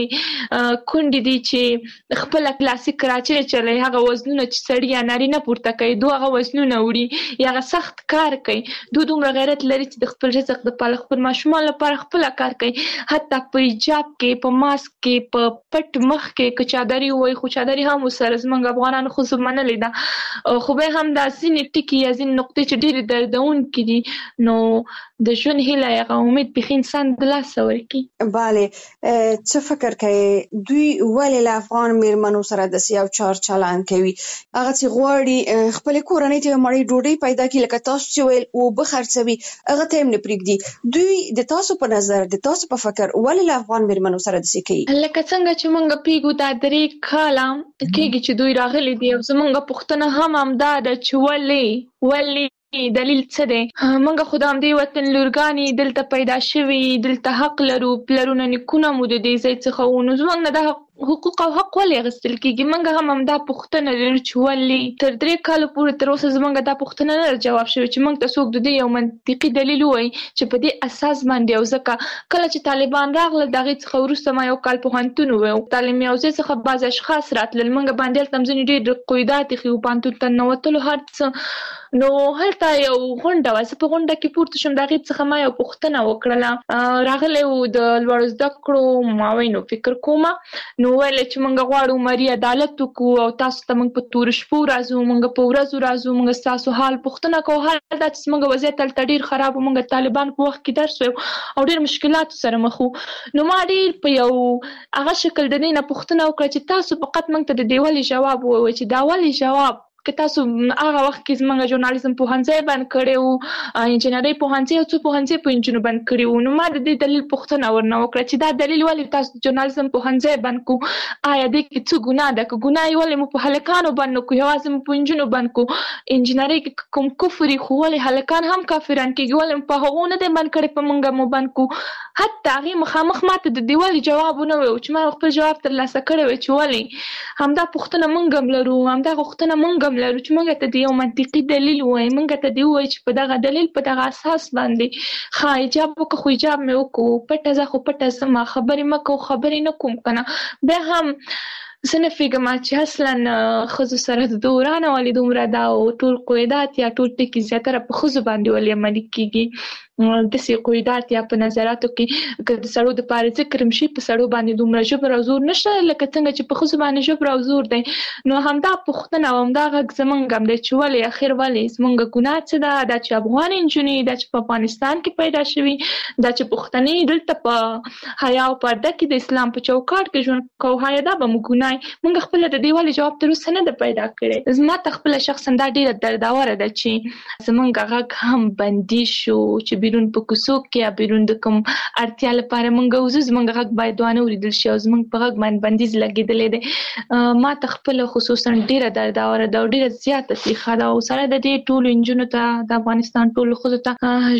[SPEAKER 18] داسې کونډې دي چې خپله کلاسیک کراچۍ چلوي، هغه وزنونه چې سړي یا نارینه پورته کوي دوی هغه وزنونه وړي یا هغه سخت کار کوي. دوی دومره غیرت لري چې د خپل رزق دپاره خپل ماشومان لپاره خپله کار کوي. حتی په حجاب کې، په ماسک کې، په پټ مخ کې که چادري ووایي، خو چادري هم ورسره زموږ افغانانو خو زه منلې ده، خو بیا هم دا ځینې ټکي یا ځینې نقطې چې ډېرې دردونکې دي نو د ژوند هیله هغه امید بیخي انسان د لاسه ورکړي.
[SPEAKER 22] بله، څه فکر کوي دوی ولې له افغان میرمنو سره د سیاو چار چلان کوي؟ هغه چې غواړي خپل کورنۍ ته مړی ډوډۍ پیدا کړي لکه تاسو چې ویل او بخرڅوي هغه ته هم نه پرېږدي. دوی د تاسو په نظر، د تاسو په فکر ولې له افغان میرمنو سره داسې کوي؟
[SPEAKER 18] لکه څنګه چې موږ پیږو دا 3 کاله کېږي چې دوی راغلي دي او زموږ پوښتنه هم همدا ده چې ولې دلیل څه دی؟ موږ خو د همدې وطن لورګانې دلته پیدا شوي، دلته حق لرو، پلرونه نیکونه مو د دې ځای څخه وو، نو زموږ نه دا حقوق او حق ولې اخیستل کېږي؟ موږ هم همدا پوښتنه لرو چې ولې تر 3 کاله پورې تر اوسه زموږ دا پوښتنه نه جواب شوې چې موږ ته څوک د دې یو منطقي دلیل ووایي چې په دې اساس باندې. او ځکه کله چې طالبان راغلل د هغې څخه وروسته ما یو کال پوهنتون وویل، تعلیم یوځای څخه بعض اشخاص راتلل، موږ باندې هلته هم ځینې ډېر قیودات ایښي وو پوهنتون ته ننوتلو هر څه. نو هلته یو غونډه وه، زه په غونډه کې پورته شوم، د هغې څخه ما یو پوښتنه وکړله. راغلی و د لوړو زده کړو معاون فکر کومه، نو ویل چې موږ غواړو مری عدالت وکړو او تاسو ته موږ په تورو شپو راځو، موږ په ورځو راځو، موږ ستاسو حال پوښتنه کوو. حال دا چې زموږ وضعیت هلته ډېر خراب و، موږ طالبان په وخت کې درس ویو او ډېر مشکلاتو سره مخ وو. نو ما ډېر په یو هغه شکل د دې نه پوښتنه وکړه چې تاسو فقط موږ ته د دې ولې جواب ووایئ چې دا ولې جواب که تاسو هغه وخت کې زمونږ ژورنالیزم پوهنځی بند کړو انجینری پوهنځی او څو پوهنځی په انجینر بند کړو نو ما د دې دلیل پوښتنه ورنه وکړه چې دا دلیل ولې تاسو ژورنالیزم پوهنځی بند کو آیا دې کې څه ګناه ده که ګناه یې ولې مو په هلکانو بند نکو یوازې مو په انجینو بند کو انجینری کې کوم کفر خو ولې هلکان هم کافران کېږي ولې په هغو نه دی بند کړی په مونږ مو بند کو حتی هغې مخامخ ماته د دې ولې جواب ونه ویل چې ما خپل جواب ترلاسه کړی وی چې ولې همدا پوښتنه مونږ هم لرو همدا غوښتنه مونږ هم لرو چې مونږ ته د یو منطقي دلیل ووایي مونږ ته دې ووایي چې په دغه دلیل په دغه اساس باندې ښه حجاب وکړه خو حجاب مې وکړو پټه زه خو پټه زما خبرې مه کوو خبرې نه کوم که نه بیا هم زه نه فکرم چې اصلا ښځو سره د دوران ولې دومره دا او ټول قیودات یا ټول ټکي زیاتره په ښځو باندې ولې عملي کېږي داسې قیودات یا په نظراتو کې که د سړو دپاره ذکر هم شي په سړو باندې دومره ژبر او زور نشته لکه څنګه چې په ښځو باندې ژبر او زور دی نو همدا پوښتنه او همدا غږ زمونږ هم دی چې ولې اخر ولې زمونږ ګناه څه ده دا چې افغان نجونې دا چې په افغانستان کې پیدا شوي دا چې پښتنې دلته په حیا او پرده کې د اسلام په چوکاټ کې ژوند کوو حیا دا به مو ګناه مونږ خپله د دې ولې جواب تر اوسه نه ده پیدا کړی زما ته خپله شخصا دا ډېره درداوره ده چې زمونږ غږ هم بندي شو چې بیرون په کوڅو کې یا بیرون د کوم اړتیا لپاره مونږ وځو زمونږ غږ باید وانه اورېدل شي او زمونږ په غږ باندې بندیز لګېدلی دی ما ته خپله خصوصا ډېره درداوره ده او ډېره زیاته تریخه ده او سره د دې ټولو نجونو ته د افغانستان ټولو ښځو ته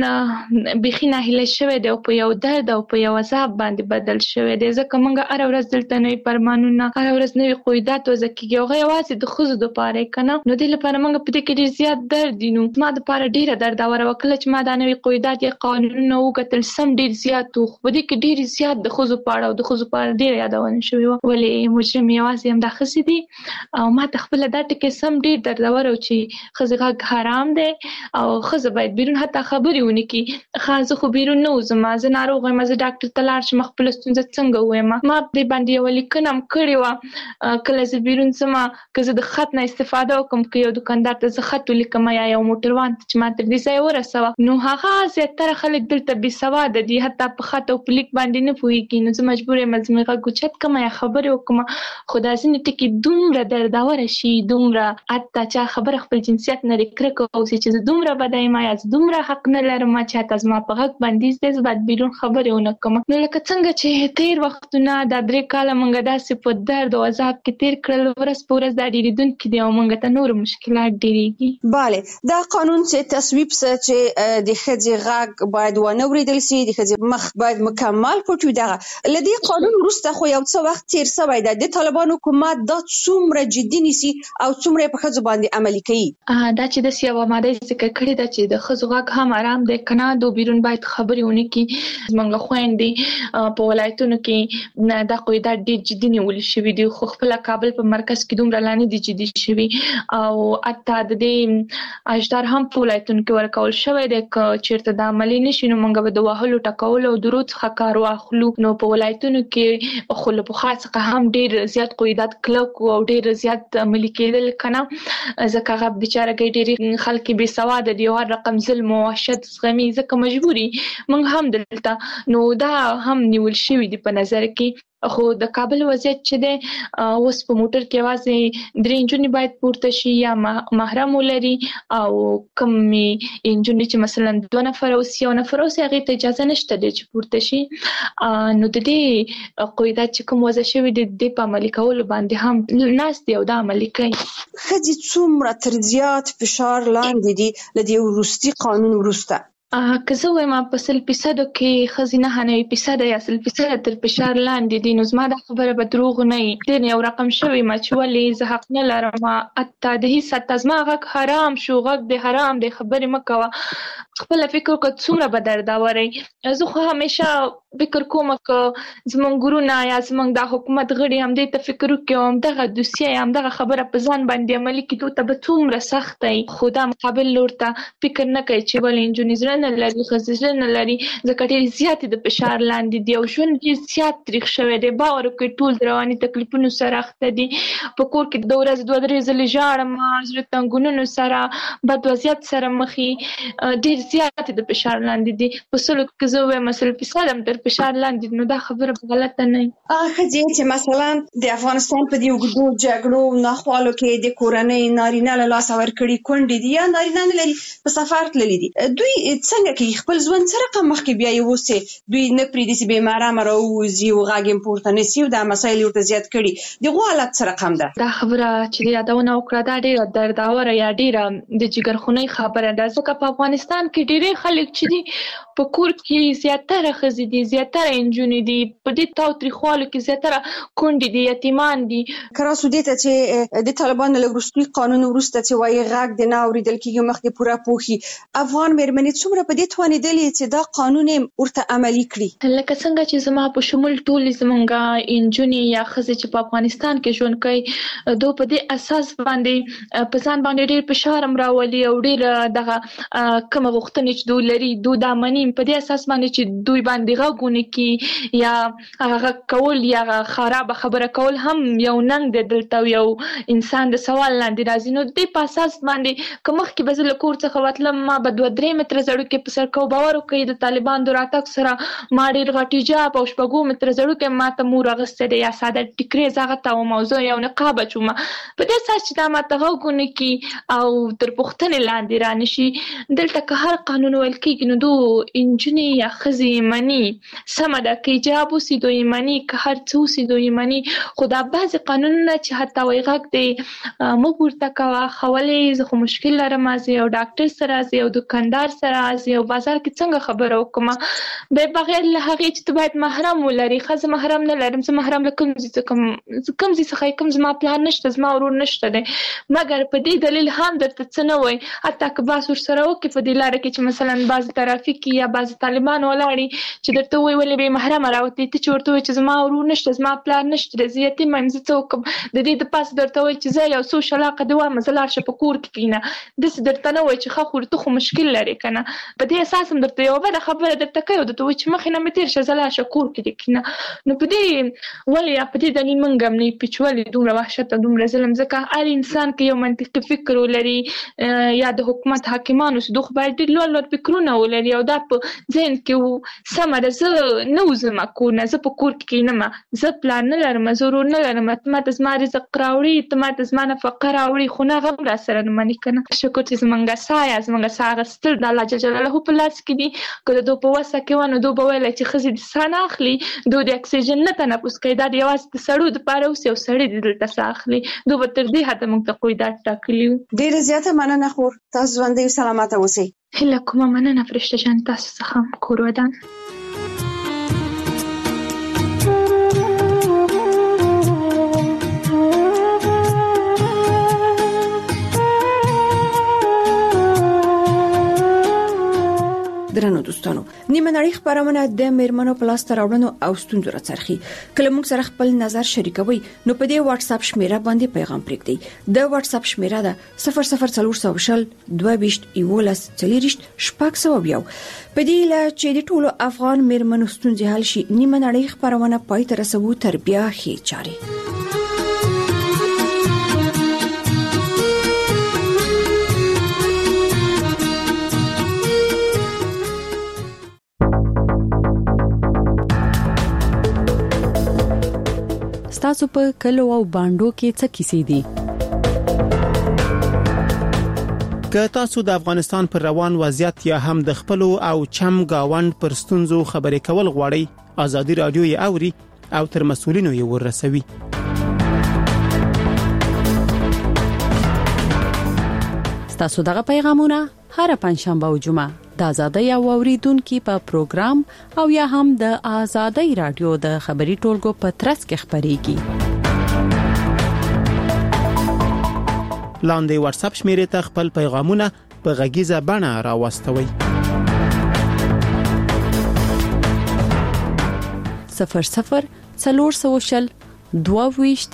[SPEAKER 18] ژوند بیخي ناهیلی شوی دی او په یو درد او په یو عذاب باندې بدل شوی دی ځکه مونږ هره ورځ دلته نوي فرمانونه هره ورځ نوي قیودات وضع کېږي هغه یوازې د ښځو دپاره یې که نه نو دې لپاره مونږ په دې کې ډېر زیات درد دي نو زما دپاره ډېره درداوره وه کله چې ما دا نوي قیودات یا قانونونه وکتل سم ډېر زیات وو خو په دې کې ډېر زیات د ښځو په اړه او د ښځو په اړه ډېره یادونه شوې وه ولې مجرم یوازې همدا ښځې دي او ما ته خپله دا ټکی سم ډېر دردور و چې ښځې غږ حرام دی او ښځه باید بیرون حتی خبرې ونه کړي ښه زه خو بیرون نه وځم زه ناروغ یم زه ډاکټر ته لاړ شم خپله ستونزه څنګه ووایم ما دې باندې یوه لیکنه هم کړې وه کله زه بیرون ځم که زه د خط نه استفاده وکړم که یو دکاندار ته زه خط ولیکم یا یو موټروان ته چې ما تر دې ځایه ورسوه نو هغه زیاتره خلک دلته بېسواده دي حتی په خط او په لیک باندې نه پوهېږي نو زه مجبور یم زموږ غږ اوچت کړم یا خبرې وکړم خو دا ځینې ټکي دومره درداوره شي دومره حتی چا خبره خپل جنسیت نه لرې کرکه واوسي چې زه دومره بده یم یا زه دومره حق نه لرم چې حتی زما په غږ بندیز دی زه باید بیرون خبرې ونه کړم نو لکه څنګه چې تېر وختونه دا 3 کاله مونږ داسې په درد او عذاب کې تېر کړل ورځ په ورځ دا ډېرېدونکي دي او مونږ ته نور مشکلات ډېرېږي
[SPEAKER 22] بله دا قانون چې تصویب سه چې د ښځې غږ باید ونه اورېدل سي د ښځې مخ باید مکمل پټ وي دغه له دې قانون وروسته خو یو څه وخت تېر سوی دی د طالبانو حکومت دا څومره جدي نیسي او څومره په ښځو باندې عملي کوي
[SPEAKER 18] دا چې داسې یوه ماده یې ذکر کړې ده چې د ښځو غږ هم آرام دی که نه د بیرون باید خبرې ونه کړي زموږ خویندې په ولایتونو کې دا قیودات ډېر جدي نیول شوي دي خو خپله کابل په مرکز کې دومره لا نه دي جدي شوي او حتی د دې اجدار هم په ولایتونو کې ورکول شوی دی که چېرته دا عملي نه شي نو موږ به د وهلو ټکولو او درود څخه کار واخلو نو په ولایتونو کې خو له پخوا څخه هم ډېر زیات قیودات کلک او ډېر زیات عملي کېدل که نه ځکه هغه بېچاره ډېرې خلک بې سواده دي او هر رقم ظلم او وحشت زغمي ځکه مجبوري موږ هم دلته نو دا هم نیول شوي دي په نظر کې خو د کابل وضعیت چې دی اوس په موټر کې یوازې 3 نجونې باید پورته شي یا محرم ولري او کمې نجونې چې مثلا 2 نفر اوسي 1 نفر اوسي هغې ته اجازه نشته دی چې پورته شي نو د دې قیودات چې کوم وضع شوي دي د دې په عملي کولو باندې هم ناست دي او دا عملي کوي
[SPEAKER 22] ښځې څومره تر زیات فشار لاندې دي له دې وروستي قانون وروسته
[SPEAKER 18] که زه وایم په 100% کې ښځې 99% یا 100% تر فشار لاندې دي نو زما دا خبره به دروغ نه وي ډېر یو رقم شوی ما چې ولې زه حق نه لرم حتی د هېڅ حتی زما غږ حرام شو غږ دی حرام دی خبرې مه کوه خپله فکر وکړه څومره به درداوری زه خو همیشه فکر کوم که زموږ ګورونه یا زموږ دا حکومت غړي همدې ته فکر وکړي او همدغه دوسیه یا همدغه خبره په ځان باندې عملي کېدو ته به څومره سخت وي خو دا مقابل لور ته فکر نه کوي چې ولې نجونې زړه زړه نه لري خزه نه لري ځکه ډېر زیات د فشار لاندې دی او ژوند ډېر زیات تریخ شوی دی باور کوي ټول رواني تکلیفونو سره اخته دي په کور کې د ورځې 2-3 ځلې ژاړم زړه تنګونو سره بد وضعیت سره مخي ډېر زیات د فشار لاندې دي په سلو کې زه وایم مثلا فشار هم تر فشار لاندې نو دا خبره غلطه نه
[SPEAKER 22] خځې چې مثلا د افغانستان په دې وګړو جګړو ناخوالو کې د کورنۍ نارینه له لاس ورکړي کونډې دي یا نارینه نه لري په سفر تللي دي دوی څنګه کې خپل ژوند سره کوم مخکې بیا یو څه دوی نه پریدي چې به مارامه راوځي او غاګم پورته نسی او د مسایل ورته زیات کړي د غوالت سره کم ده
[SPEAKER 18] دا خبره چې یادونه وکړه دا ډیره درداوره یا ډیره د جګرخونی خبره ده ځکه په افغانستان کې ډیره خلک چې دي په کور کې زیاتره خزې دي زیاتره انجونې دي په دې تاوتریخوالو کې زیاتره کونډې دي یتیمان دي
[SPEAKER 22] کراسو دې ته چې د طالبانو له وروستي قانون وروسته چې وایي غږ د نه اوریدل کېږي مخکې پوره پوښي افغان مېرمنې څومره په دې توانېدلې چې دا قانون ورته عملي کړي
[SPEAKER 18] لکه څنګه چې زما په شمول ټول زمونږه انجونې یا خزې چې په افغانستان کې ژوند کوي دوی په دې اساس باندې په ځان باندې ډېر فشار راولي او ډېر دغه کوم غوښتنې چې دوی لري دوی دا مني په دې اساس باندې چې دوی باندې غوونه کی یا هغه کول یا خراب خبره کول هم یو ننګ د دلته یو انسان د سوال لاندې راځي نو د په اساس باندې کومخ کې بزل کور څخه وتلم ما به 2-3 متر زړو کې په سر کو باور کوي د طالبان د راتګ سره ما ډېر غټي جاب او شپږو متر زړو کې ما ته مور غسته دی یا ساده ټیکري زغه تا موضوع یو نقاب چوم په دې اساس چې دا ما ته غوونه کی او تر پختنې لاندې رانشي دلته که هر قانون ول کېږي نو دو انجنی یا خزي منی سم ده کې جاب وسي دوی منی که هر څو سي دوی منی خدا بعض قانونونه چې حتی وي غږ دی مو پورته کوا خولې زه خو مشکل لرم ازي او ډاکټر سره ازي او دکاندار سره ازي او بازار کې څنګه خبره وکم به بغیر له هغه چې باید محرم ولري خزه محرم نه لرم زه محرم لکم کوم زی څخه کوم زما پلان نشته زما ورور نشته دی مګر په دې دلیل هم درته څه نه وای حتی که باس ور سره وکي په دې لار کې چې مثلا بعض ترافیک یا بعض طالبان ولاړي چې درته وای ولې به محرم راوتی ته چې ورته چې زما ورور نشته زما پلان نشته زیاتې ممزه څوک د دې د پاس درته وای چې زه یو څو شلاقه دوه مزلار شه په کور کې کینه د درته نه وای چې خو ورته خو مشکل لري کنه په دې اساس هم درته یو بل خبره درته کوي د توې چې مخینه متیر شه زلا شه کور کې کینه نو په دې ولې په دې د نیمنګم نه پچولې دومره وحشت دومره ظلم ځکه هر انسان کې یو منطقي فکر ولري یا د حکومت حاکمانو سدوخ باید لول فکرونه ولري او دا په ذهن کې سمره زه نو زما کو نه زه په کور کې نه ما زه پلان نه لرم ضرور نه لرم ته ما د زما رزق راوړي ته ما د زما نفقه راوړي خو نه غم را سره نه منې کنه شکر چې زمونږه ساغه ستل د الله جل جلاله په لاس کې دي کله دوی په وسه کې ونه دوی به ویل چې خزي د سان اخلي دوی د اکسیجن نه تنفس کوي دا یوازې د سړو د پاره اوس یو سړی د دلته اخلي دوی به تر دې حد موږ ته کوئی دا ټاکلی
[SPEAKER 22] ډیره زیاته مننه خور تاسو ژوندۍ سلامت اوسئ
[SPEAKER 18] هله کومه مننه فرشته جان تاسو څخه کور ودان
[SPEAKER 15] درنو دوستانو نیمه نړۍ خبرونه د میرمنو پلاس تراوړنو او ستونزو راڅرخي کله موږ سره خپل نظر شریکوي نو په دې واتس اپ شمیره باندې پیغام پرېږدئ د واتس اپ شمیره ده 00400 22 11 40 شپږ په دې لا چې د ټولو افغان میرمنو ستونزې حل شي نیمه نړۍ خبرونه پای ته رسوي تر بیا هي چاري
[SPEAKER 4] تاسو په کلو او باندو کې څه کیسې دي
[SPEAKER 6] که تاسو د افغانستان پر روان وضعیت یا هم د خپل او چم گاوند پر ستونزو خبرې کول غواړئ ازادي رادیو یې اوري او تر مسؤلینو یې ورسوي
[SPEAKER 4] تاسو دغه پیغامونه هر پنځشنبه او جمعه د آزادۍ او اوریدونکو په پروګرام او یا هم د آزادۍ رادیو د خبري ټولګو په ترڅ کې خبريږي
[SPEAKER 6] لاندې واتس اپ شمیرې ته خپل پیغامونه په غږیزه بڼه راوستوي
[SPEAKER 4] 00 22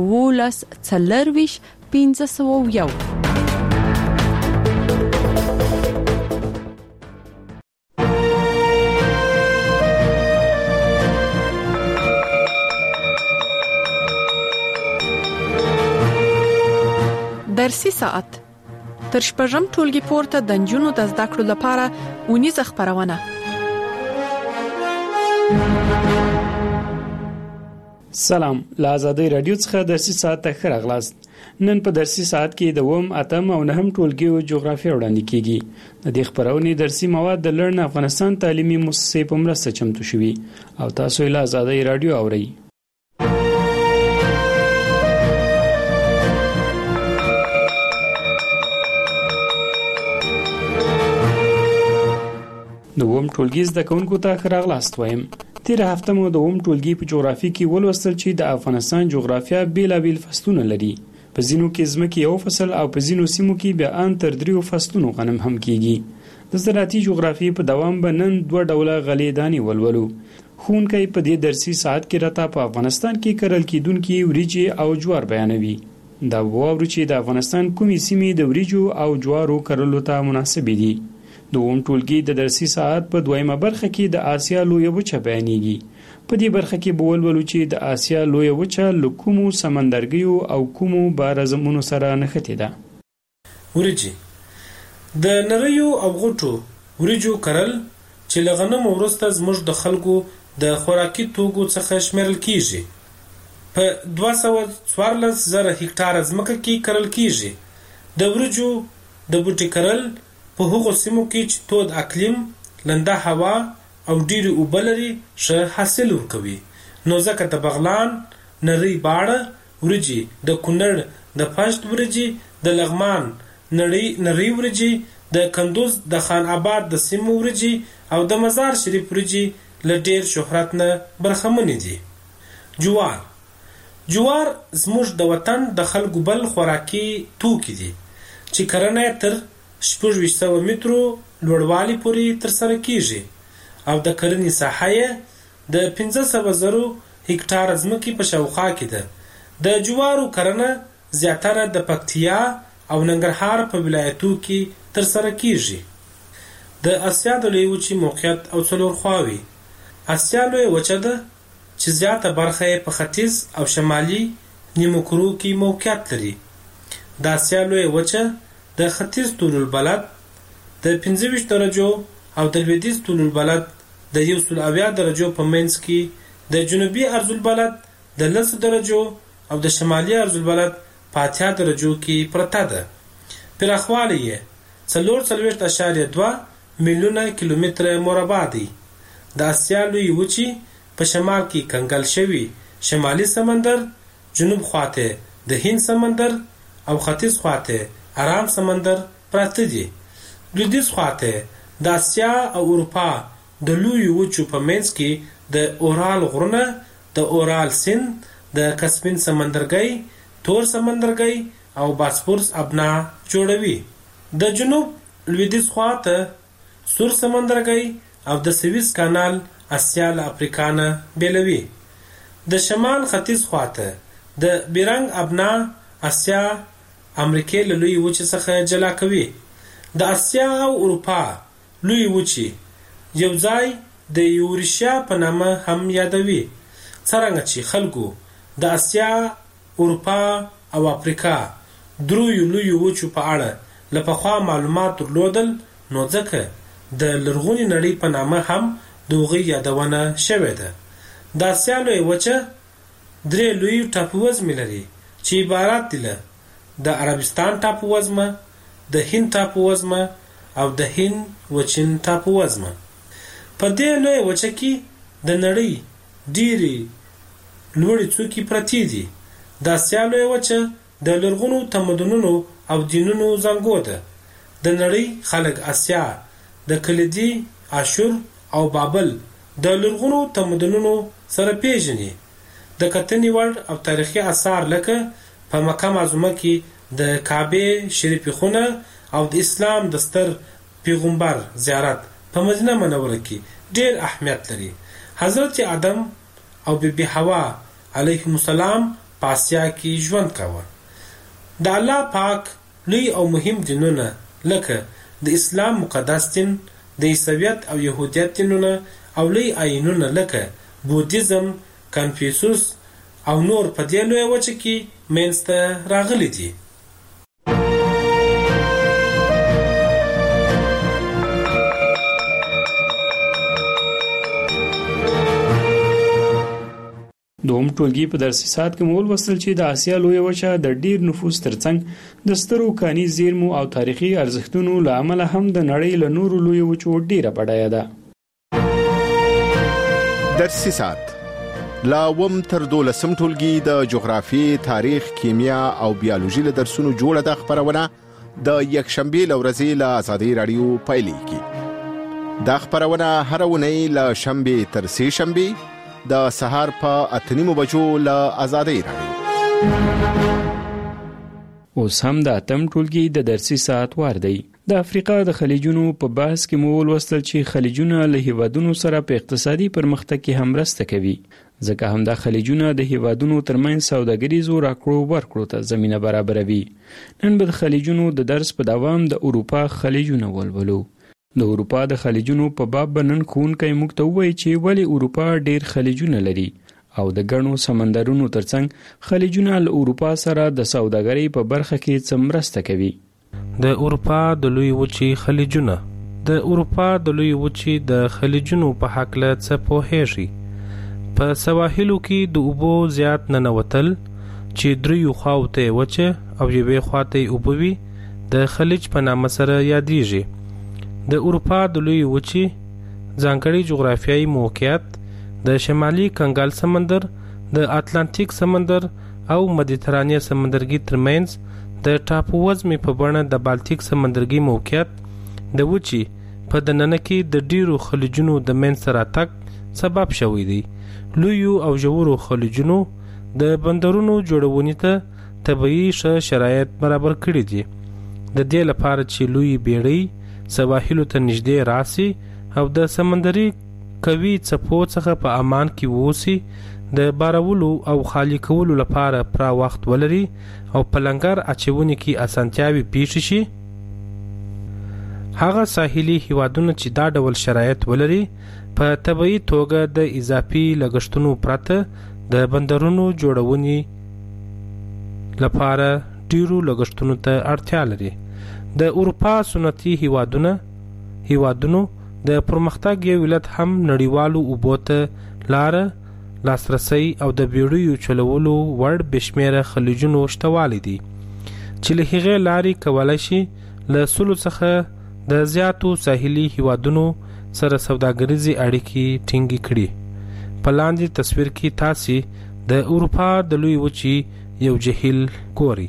[SPEAKER 4] 11 501
[SPEAKER 2] درسي ساعت تر شپږم ټولګي پورته د نجونو د زده کړو لپاره ونیزه خبرونه.
[SPEAKER 5] سلام، له آزادۍ رادیو څخه درسي ساعت ته ښه راغلاست. نن په درسي ساعت کې د 8 او 9 ټولګیو جغرافیه وړاندې کیږي. د دې خبرونې درسي مواد د لرن افغانستان تعلیمي مؤسسې په مرسته چمتو شوي او تاسو یې له آزادۍ رادیو اورئ. د 8 ټولګي زده کوونکو ته ښه راغلاست وایم. تیر هفته مو د 8 ټولګي په جغرافیه کې ولوستل چې د افغانستان جغرافیه بیلابیل فصلونه لري. په ځینو کې ځمکې یو فصل او په ځینو سیمو کې بیا ان تر 3 فصلونو غنم هم کیږي. د زراعتي جغرافیه په دوام به نن 2 ډوله غلې دانې ولولو. ښوونکی په دې درسي ساعت کې راته په افغانستان کې کرل کېدونکي وریجې او جوار بیانوي. دا واورو چې د افغانستان کومې سیمې د وریجو او جوارو کرلو ته مناسبې دي. د 8 ټولګي د درسي ساعت په دویمه برخه کې د آسیا لویه وچه بیانېږي. په دې برخه کې به ولولو چې د آسیا لویه وچه له کومو سمندرګیو او کومو بارزمونو سره نښتې ده.
[SPEAKER 23] وریجې د نریو او غټو وریجو کرل چې له غنمو وروسته زموږ د خلکو د خوراکي توکو څخه شمیرل کیږي. په 214,000 هکتاره ځمکه کې کرل کیږي. د وریجو د بوټي کرل په هغو سیمو کې چې تود اقلیم، لنده هوا او ډېرې اوبه لري ښه حاصل ورکوي. نو ځکه د بغلان، نری باړه وریجې، د کونړ د پشت وریجې، د لغمان نری وریجې، د کندوز د خان آباد د سیمو وریجې او د مزار شریف وریجې له ډېر شهرت نه برخمنې دي. جوار زموږ د وطن د خلکو بل خوراکي توکي دي چې کرنه تر 600 مترو لوړوالي پورې ترسره کیږي او د کرنې ساحه یې د 500,000 هکتاره ځمکې په شاوخوا کې ده. د جوارو کرنه زیاتره د پکتیا او ننګرهار په ولایتو کې ترسره کیږي. د اسیا د لویې وچې موقعیت او څلور خواوې. اسیا لویه وچه ده چې زیاته برخه یې په ختیځ او شمالي نیمو کرو کې موقعیت لري. د اسیا لویه وچه د ختیځ طول البلد د 25 درجو او د لویدیځ طول البلد د 170 درجو په منځ کې، د جنوبي عرض البلد د 10 درجو او د شمالي عرض البلد په 80 درجو کې پرته ده. پراخوالی یې 4.2 میلیونه کیلومتره مربع دی. د اسیا لویې وچې په شمال کې کنګل شوي شمالي سمندر، جنوب خواته د هند سمندر او ختیځ خواته آرام سمندر پراته دي. لویدیځ خواته د اسیا او اروپا د لویو وچو په منځ کې د اورال غرونه، د اورال سیند، د کسپین سمندرګي، تور سمندرګي او باسفورس ابنا جوړوي. د جنوب لویدیځ خواته سور سمندرګي او د سویس کانال اسیا له افریقا نه بیلوي. د شمال ختیځ خواته د بیرنګ ابنا اسیا امریکای له لوی وچې څخه جلا کوي. د اسیا او اروپا لوی وچې یو ځای د یورشیا په نامه هم یادوي. څرنګه چې خلکو د اسیا، اروپا او افریقا دریو لوی وچو په اړه له پخوا معلومات درلودل، نو ځکه د لرغونې نړۍ په نامه هم د هغوی یادونه شوې ده. د اسیا لوی وچه 3 لوی ټاپووزمې لري چې عبارت دي له د عربستان ټاپووزمه، د هند ټاپووزمه او د هند وچین ټاپووزمه. په دې لوی وچه کې د نړۍ ډېری لوړې څوکې پرتې دي. د اسیا لوی وچه د لرغونو تمدنونو او دینونو زانګو ده. د نړۍ خلک اسیا د کلیدي، اشور او بابل د لرغونو تمدنونو سره پیژني. د کتنې وړ او تاریخي آثار لکه په مکه معظمه کې د کعبه شریف خونه او د اسلام د ستر پیغمبر زیارت په مدینه منوره کې ډېر اهمیت لري. حضرت آدم او بیبي حوا علیهم السلام په اسیا کې ژوند کاوه. د الله پاک لوی او مهم دینونه لکه د اسلام مقدس دین، د عیسویت او يهودیت دینونه او لوی آیینونه لکه بودیزم، کنفیوسوس او نور په دې لوی وچه کې منځته راغلي دي.
[SPEAKER 5] اوم ټولګي په درسي ساعت کې مول وصل چې د آسیا لوی وچه د ډیر نفوس ترڅنګ د سترو کاني زیرمو او تاریخي ارزښتونو له امله هم د نړۍ له نورو لوی وچو ډیره بډایه ده.
[SPEAKER 1] درسي ساعت لا وم تر 12 ټولګي د جغرافي، تاریخ، کیمیا او بیولوژي له درسونو جوړه د خبرونه د یکشنبه لورځي له آزادي رادیو پایلیږي. دا خبرونه هر ونی له شنبه تر سه شنبه د سهار په 8:30 بجو له آزادي رادیو.
[SPEAKER 5] اوس هم د اتم ټولګي د درسي ساعت وار دی. د افریقا د خلیجونو په بحث کې مول وستل چې خلیجونه له هیوادونو سره په اقتصادي پرمختګ کې هم مرسته کوي، ځکه هم د خلیجونه د هیوادونو ترمنځ سوداګریزو راکړو ورکړو ته زمينه برابروي. نن به د خلیجونو د درس په دوام د اروپا خلیجونه ولولو. د اروپا د خلیجونو په باب بنن ښوونکی موږ ته وایي چې ولې اروپا ډیر خلیجونه لري او د ګڼو سمندرونو ترڅنګ خلیجونه له اروپا سره د سوداګرۍ په برخه کې څه مرسته کوي.
[SPEAKER 7] د اروپا د لوی وچې خلیجونه د اروپا د لوی وچې د خلیجونو په حق له څه پوهیږي. په سواحلو کې د اوبو زیات ننوتل چې دریو خواوته وچه او یوې خواته اوبوي د خلیج په نامه سره یادېږي. د اروپا د لوی وچې ځانګړي جغرافیایي موقعیت د شمالي کنګال سمندر، د اتلانتیک سمندر او مدیترانې سمندرګي ترمنځ د ټاپو وزمې په بڼه د بالتیک سمندرګي موقعیت د وچې په دننه کې د ډیرو خلیجونو د منځ راتګ سبب شوی دی. لویو او ژورو خلیجونو د بندرونو جوړونې ته طبیعي شرایط برابر کړي دي، د دې لپاره چې لوی بیړۍ سواحلو ته نږدې راسي او د سمندري کوي څپو څخه په امان کې ووسی، د بارولو او خالی کولو لپاره پرا وخت ولري او په لنګر اچونې کې اسانتیاوي پیښ شي. هغه ساحلي هیوادونه چې دا ډول شرایط ولري په طبیعي توګه د اضافي لګښتونو پرته د بندرونو جوړونې لپاره ډیرو لګښتونو ته اړتیا لري. د اروپا سنتي هیوادونو د پرمختګ یو ولادت هم نړیوالو اوبو ته لاسرسي او د بیړیو چلولو وړ بشمیره خلیجونو شتوالی دي چې له هغې لارې کولای شي له سلو څخه د زیاتو ساحلي هیوادونو سره سوداګریزي اړیکې ټینګې کړي. په لاندې تصویر کې تاسو د اروپا د لوی وچې یو جهیل ګورئ.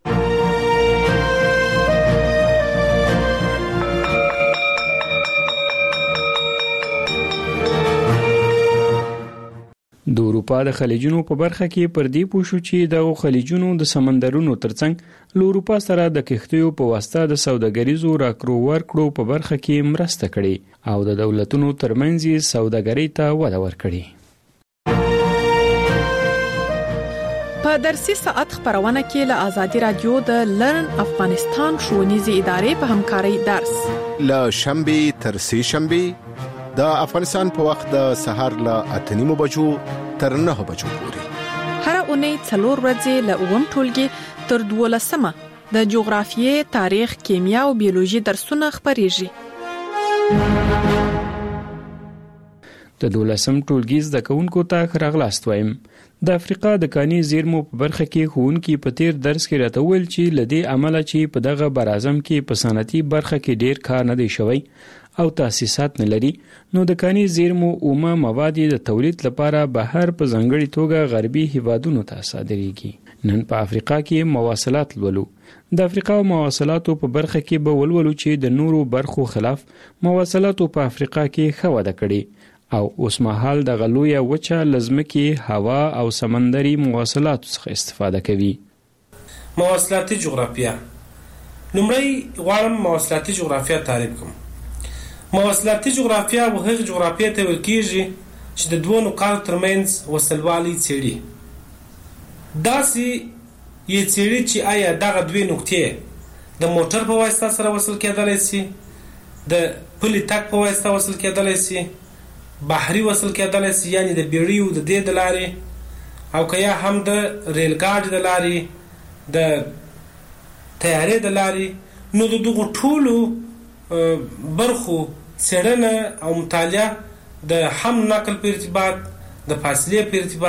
[SPEAKER 5] د اروپا د خلیجونو په برخه کې پر دې پوښو چې د خلیجونو د سمندرونو ترڅنګ له اروپا سره د کښتیو په واسطه د سوداګریزو راکړو ورکړو په برخه کې مرسته کړې او د دولتونو ترمنځ سوداګرۍ ته وده ورکړې.
[SPEAKER 2] په درسي ساعت خبرونه کې له آزادي رادیو د لرن افغانستان ښوونیزې ادارې په همکارۍ درس
[SPEAKER 1] له شنبه تر سه شنبه د افغانستان په وخت د سهار له 8:30 بجو تر 9 بجو پورې
[SPEAKER 2] هر اونۍ 4 ورځې له اوم ټولګي تر 12 د جغرافیې، تاریخ، کیمیا او بیولوژي درسونه خبريږي.
[SPEAKER 5] د 12 ټولګي زده کوونکو ته راغلاست وایم. د افریقا د کاني زیرمو په برخه کې ښوونکي په تیر درس کې راته ویل چې لدې عمله چې په دغه برازم کې په صنعتي برخه کې ډیر کار نه دی شوی او تاسیسات نه لري، نو د کاني زیرمو اومه مواد د تولید لپاره بهر په ځانګړي توګه غربي هیوادونو ته صادریږي. نن په افریقا کې مواصلات لولو. د افریقا مواصلاتو په برخه کې به ولولو چې د نورو برخو خلاف مواصلاتو په افریقا کې ښه وده کړې او اوس مهال د غلویا وچه لزمکي هوا او سمندري مواصلاتو څخه استفاده کوي.
[SPEAKER 23] مواصلاتي جغرافیه. لومړی غواړم مواصلاتي جغرافیه تعریف کوم. مواصلاتي جغرافیه هغه جغرافیه ته ویل کېږي چې د دوه نقاطو ترمنځ وصلوالي څېړي. داسې یې څېړي چې آیا دغه دوه نقطې د موټر په واسطه سره وصل کېدلی شي، د پلي تګ په واسطه وصل کېدلی شي، بحري وصل کېدلی شي، یعنی د بیړیو د دې د لارې، او که یا هم د ریل ګاډي د لارې، د طیارې د لارې. نو د دغو ټولو برخو څېړنه او مطالعه د هم نقل په ارتباط، د فاصلې په ارتباط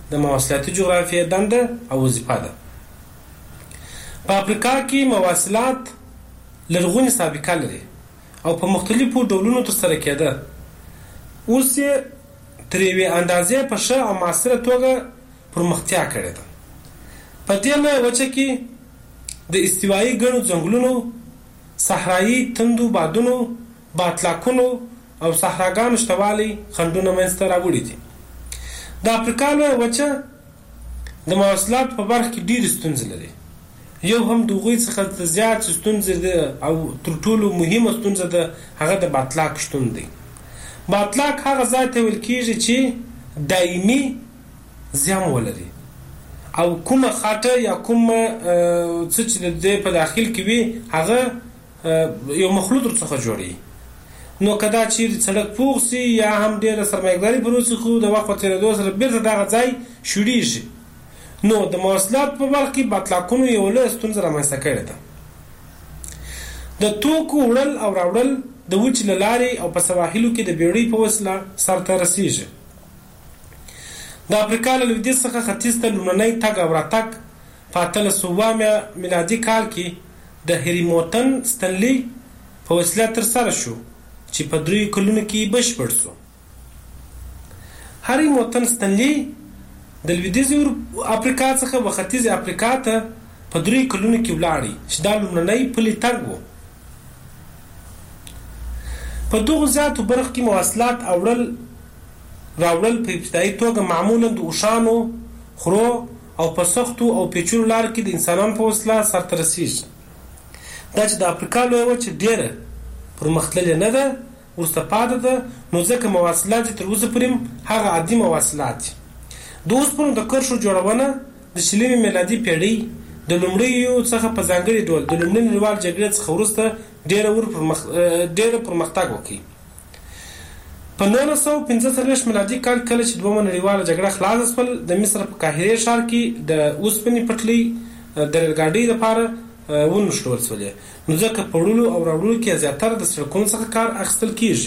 [SPEAKER 23] د مواصلاتي جغرافیه دنده او وظیفه ده. په افریقا کې مواصلات لرغونې سابقه لري او په مختلفو ډولونو ترسره کېده. اوس یې تر یوې اندازې په ښه او معاصره توګه پرمختیا کړې ده. په دې لویه وچه کې د استوایي ګڼو ځنګلونو، صحرایي تندو بادونو، باطلاقونو او صحراګانو شتوالی خنډونه منځته راوړي دي. د افریقا لویه وچه د مواصلاتو په برخه کې ډېرې ستونزې لري. یو هم د هغوی څخه زیات ستونزې ده او تر ټولو مهمه ستونزه ده هغه د باطلاق شتون دی. باطلاق هغه ځای ته ویل کېږي چې دایمي زیان ولري او کومه خاطه یا کومه څه چې د دې په داخل کې وي هغه یو مخلوط ورڅخه جوړي. نو کدا چې سړک پوخ سي یا هم ډېره سرمایه‌داري پر وسه خو د وخت په تېرېدو سره بیرته دغه ځای شوړېږي. نو د مواصلات په برخه کې باطلاقونو یو لویه ستونزه رامنځته کړې ده. د توکو وړل او راوړل د وچې له لارې او په سواحلو کې د بیړۍ په وسیله سرته رسېږي. د افریقا له لویدیځ څخه ختیځ ته لومړنی تګ او راتګ په 1800 میلادي کال کې د هریموتن ستنلي په وسیله ترسره شو چې په 3 کلونو کې بشپړ شو. هریموتن ستنلي د لویدیځ افریقا څخه و ختیځ افریقا ته په 3 کلونو کې ولاړی چې دا لومړنی پلي تګ و. په دغو زیاتو برخو کې مواصلات راوړل په ابتدایي توګه معمولا د اوښانو، خرو او په سختو او پیچلو لارو کې د انسانانو په وسیله سرته رسېږي. دا چې د افریقا لویه وچه ډېره پرمختللې نه ده، وروسته پاتې ده، نو ځکه مواصلات تر اوسه پورې هغه عادي مواصلات دي. د اوسپنو د کرښو جوړونه د 20 میلادي پیړۍ د لومړیو څخه په ځانګړي ډول د لومړۍ نړیوال جګړې څخه وروسته ډېره پرمختګ وکړي. په 1945 میلادي کال کله چې دویمه نړیواله جګړه خلاصه شول، د مصر په قاهره ښار کې د اوسپنې پټلۍ د ریل ګاډۍ لپاره ونښلول شولې. نو ځکه په وړلو او راوړلو کې زیاتره د سړکونو څخه کار اخیستل کېږي.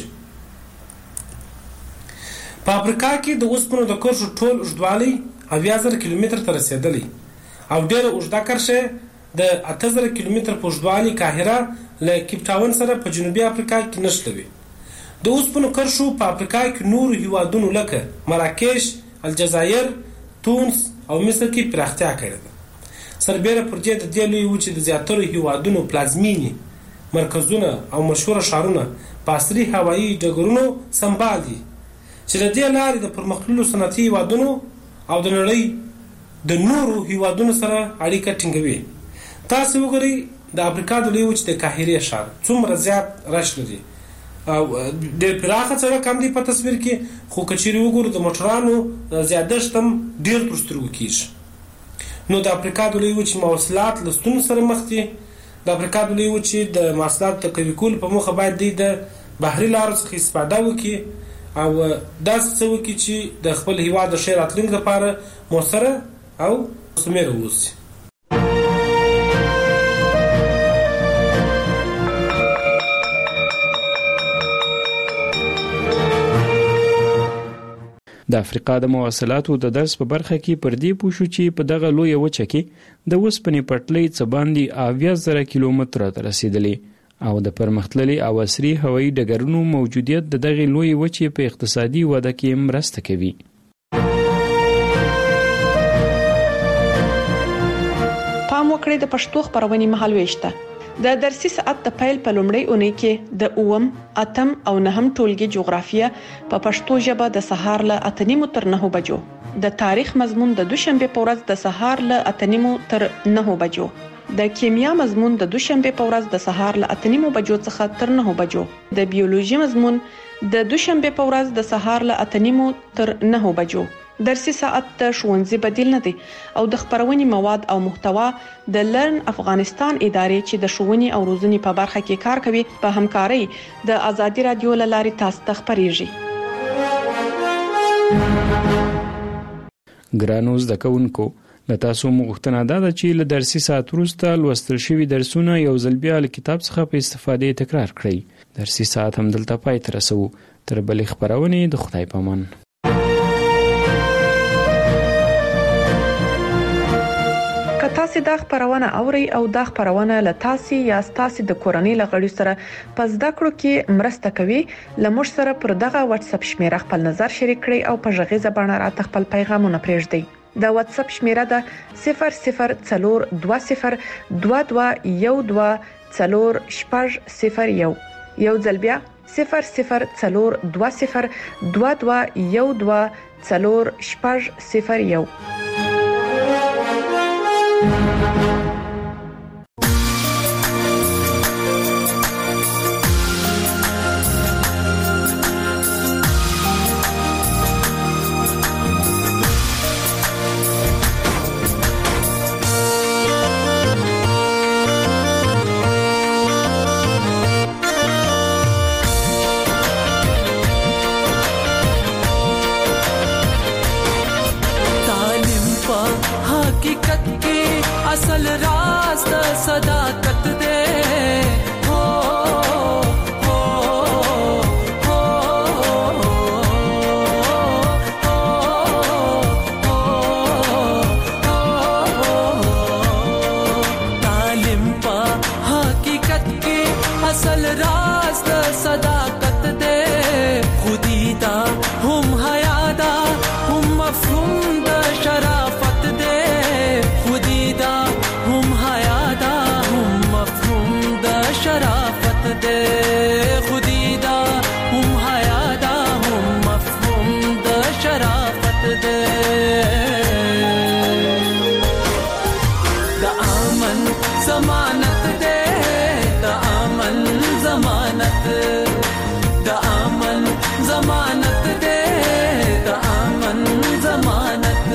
[SPEAKER 23] په افریقا کې د اوسپنو د کرښو ټول اوږدوالی 80,000 کیلومتر ته رسېدلی او ډېره اوږده کرښه د 8,000 کیلومتر په اوږدوالي قاهره له کیپ ټاون سره په جنوبي افریقا کې نښلوي. د اوسپنو کرښو په افریقا کې نورو هیوادونو لکه مراکش، الجزایر، تونس او مصر کې پراختیا کړې ده. سربیره پر دې د دې لویې وچې د زیاترو هیوادونو پلازمینې مرکزونه او مشهوره ښارونه په عصري هوایي ډګرونو سمبال دي چې د دې لارې د پرمختللو صنعتي هیوادونو او د نړۍ د نورو هیوادونو سره اړیکه ټینګوي. تاسو وګورئ د افریقا د لویې وچې د قاهرې ښار څومره زیات رش لري او ډېر پراخه سړک هم دی په تصویر کې، خو که چیرې وګورو د موټرانو زیادښت هم ډېر تر سترګو کېږي. نو د افریقا د لویې وچې مواصلات له ستونزو سره مخ دي. د افریقا د لویې وچې د مواصلاتو د قوي کولو په موخه باید دوی د بحري لارو څخه استفاده وکړي او داسې څه وکړي چې د خپل هیواد د ښې راتلونکي لپاره مؤثره او مثمره واوسي.
[SPEAKER 5] د افریقا د مواصلاتو د درس په برخه کې پر دې پوه شو چې په دغه لویه وچه کې د اوسپنې پټلۍ څه باندې 80,000 کیلومتره ته رسېدلې او د پرمختللي او عصري هوایي ډګرونو موجودیت د دغې لویې وچې په اقتصادي وده کې مرسته کوي.
[SPEAKER 2] پام وکړئ د پښتو خبرونې مهالويش ته. د درسي ساعت د پیل په لومړۍ اونۍ کې د 8 او 9 ټولګي جغرافیه په پښتو ژبه د سهار له 8:30 تر 9 بجو، د تاریخ مضمون د دوشنبه په ورځ د سهار له 8:30 تر 9 بجو، د کیمیا مضمون د دوشنبه په ورځ د سهار له 8:30 بجو څخه تر 9 بجو، د بیولوژي مضمون د دوشنبه په ورځ د سهار له 8:30 تر 9 بجو. درسي ساعت د ښوونځي بدیل نه دی او د خبرونې مواد او محتوا د لرن افغانستان ادارې چې د ښوونې او روزنې په برخه کې کار کوي په همکارۍ د ازادي رادیو لاري تاسو ته خبريږي.
[SPEAKER 5] ګرانو زده کوونکو، له تاسو مغوښتنه ده چې له درسي ساعت وروسته لوستل شوي درسونه یو ځل بیا له کتاب څخه په استفادې تکرار کړئ. درسي ساعت هم دلته پای ته رسو. تر بلې خبرونې د خدای په امان.
[SPEAKER 2] کتاسي د خبرونه اوري او د خبرونه لتاسي یا ستاسي د کورنۍ لغړی سره پس د کړو کې مرسته کوي لمر سره پر دغه واتس اپ شمیره خپل نظر شریک کړئ او په ژغې زبانه را خپل پیغامونه پرېږدئ د واتس اپ شمیره د 002022124001 یو ځل بیا 002022124001
[SPEAKER 8] असल राज द सदाकत दे हो हो हो तालिम पा हकीकत के असल राज द सदाकत दे खुदीदा हम हयादा हम मफहूम द शराफत दे खुदीदा हम हयादा हम मफहूम द शराफत दे खुदीदा हम हयादा हम मफहूम द शराफत दे द अमन जमानत दे द अमन जमानत द अमन जमानत दे द अमन जमानत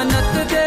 [SPEAKER 8] ضمانت دے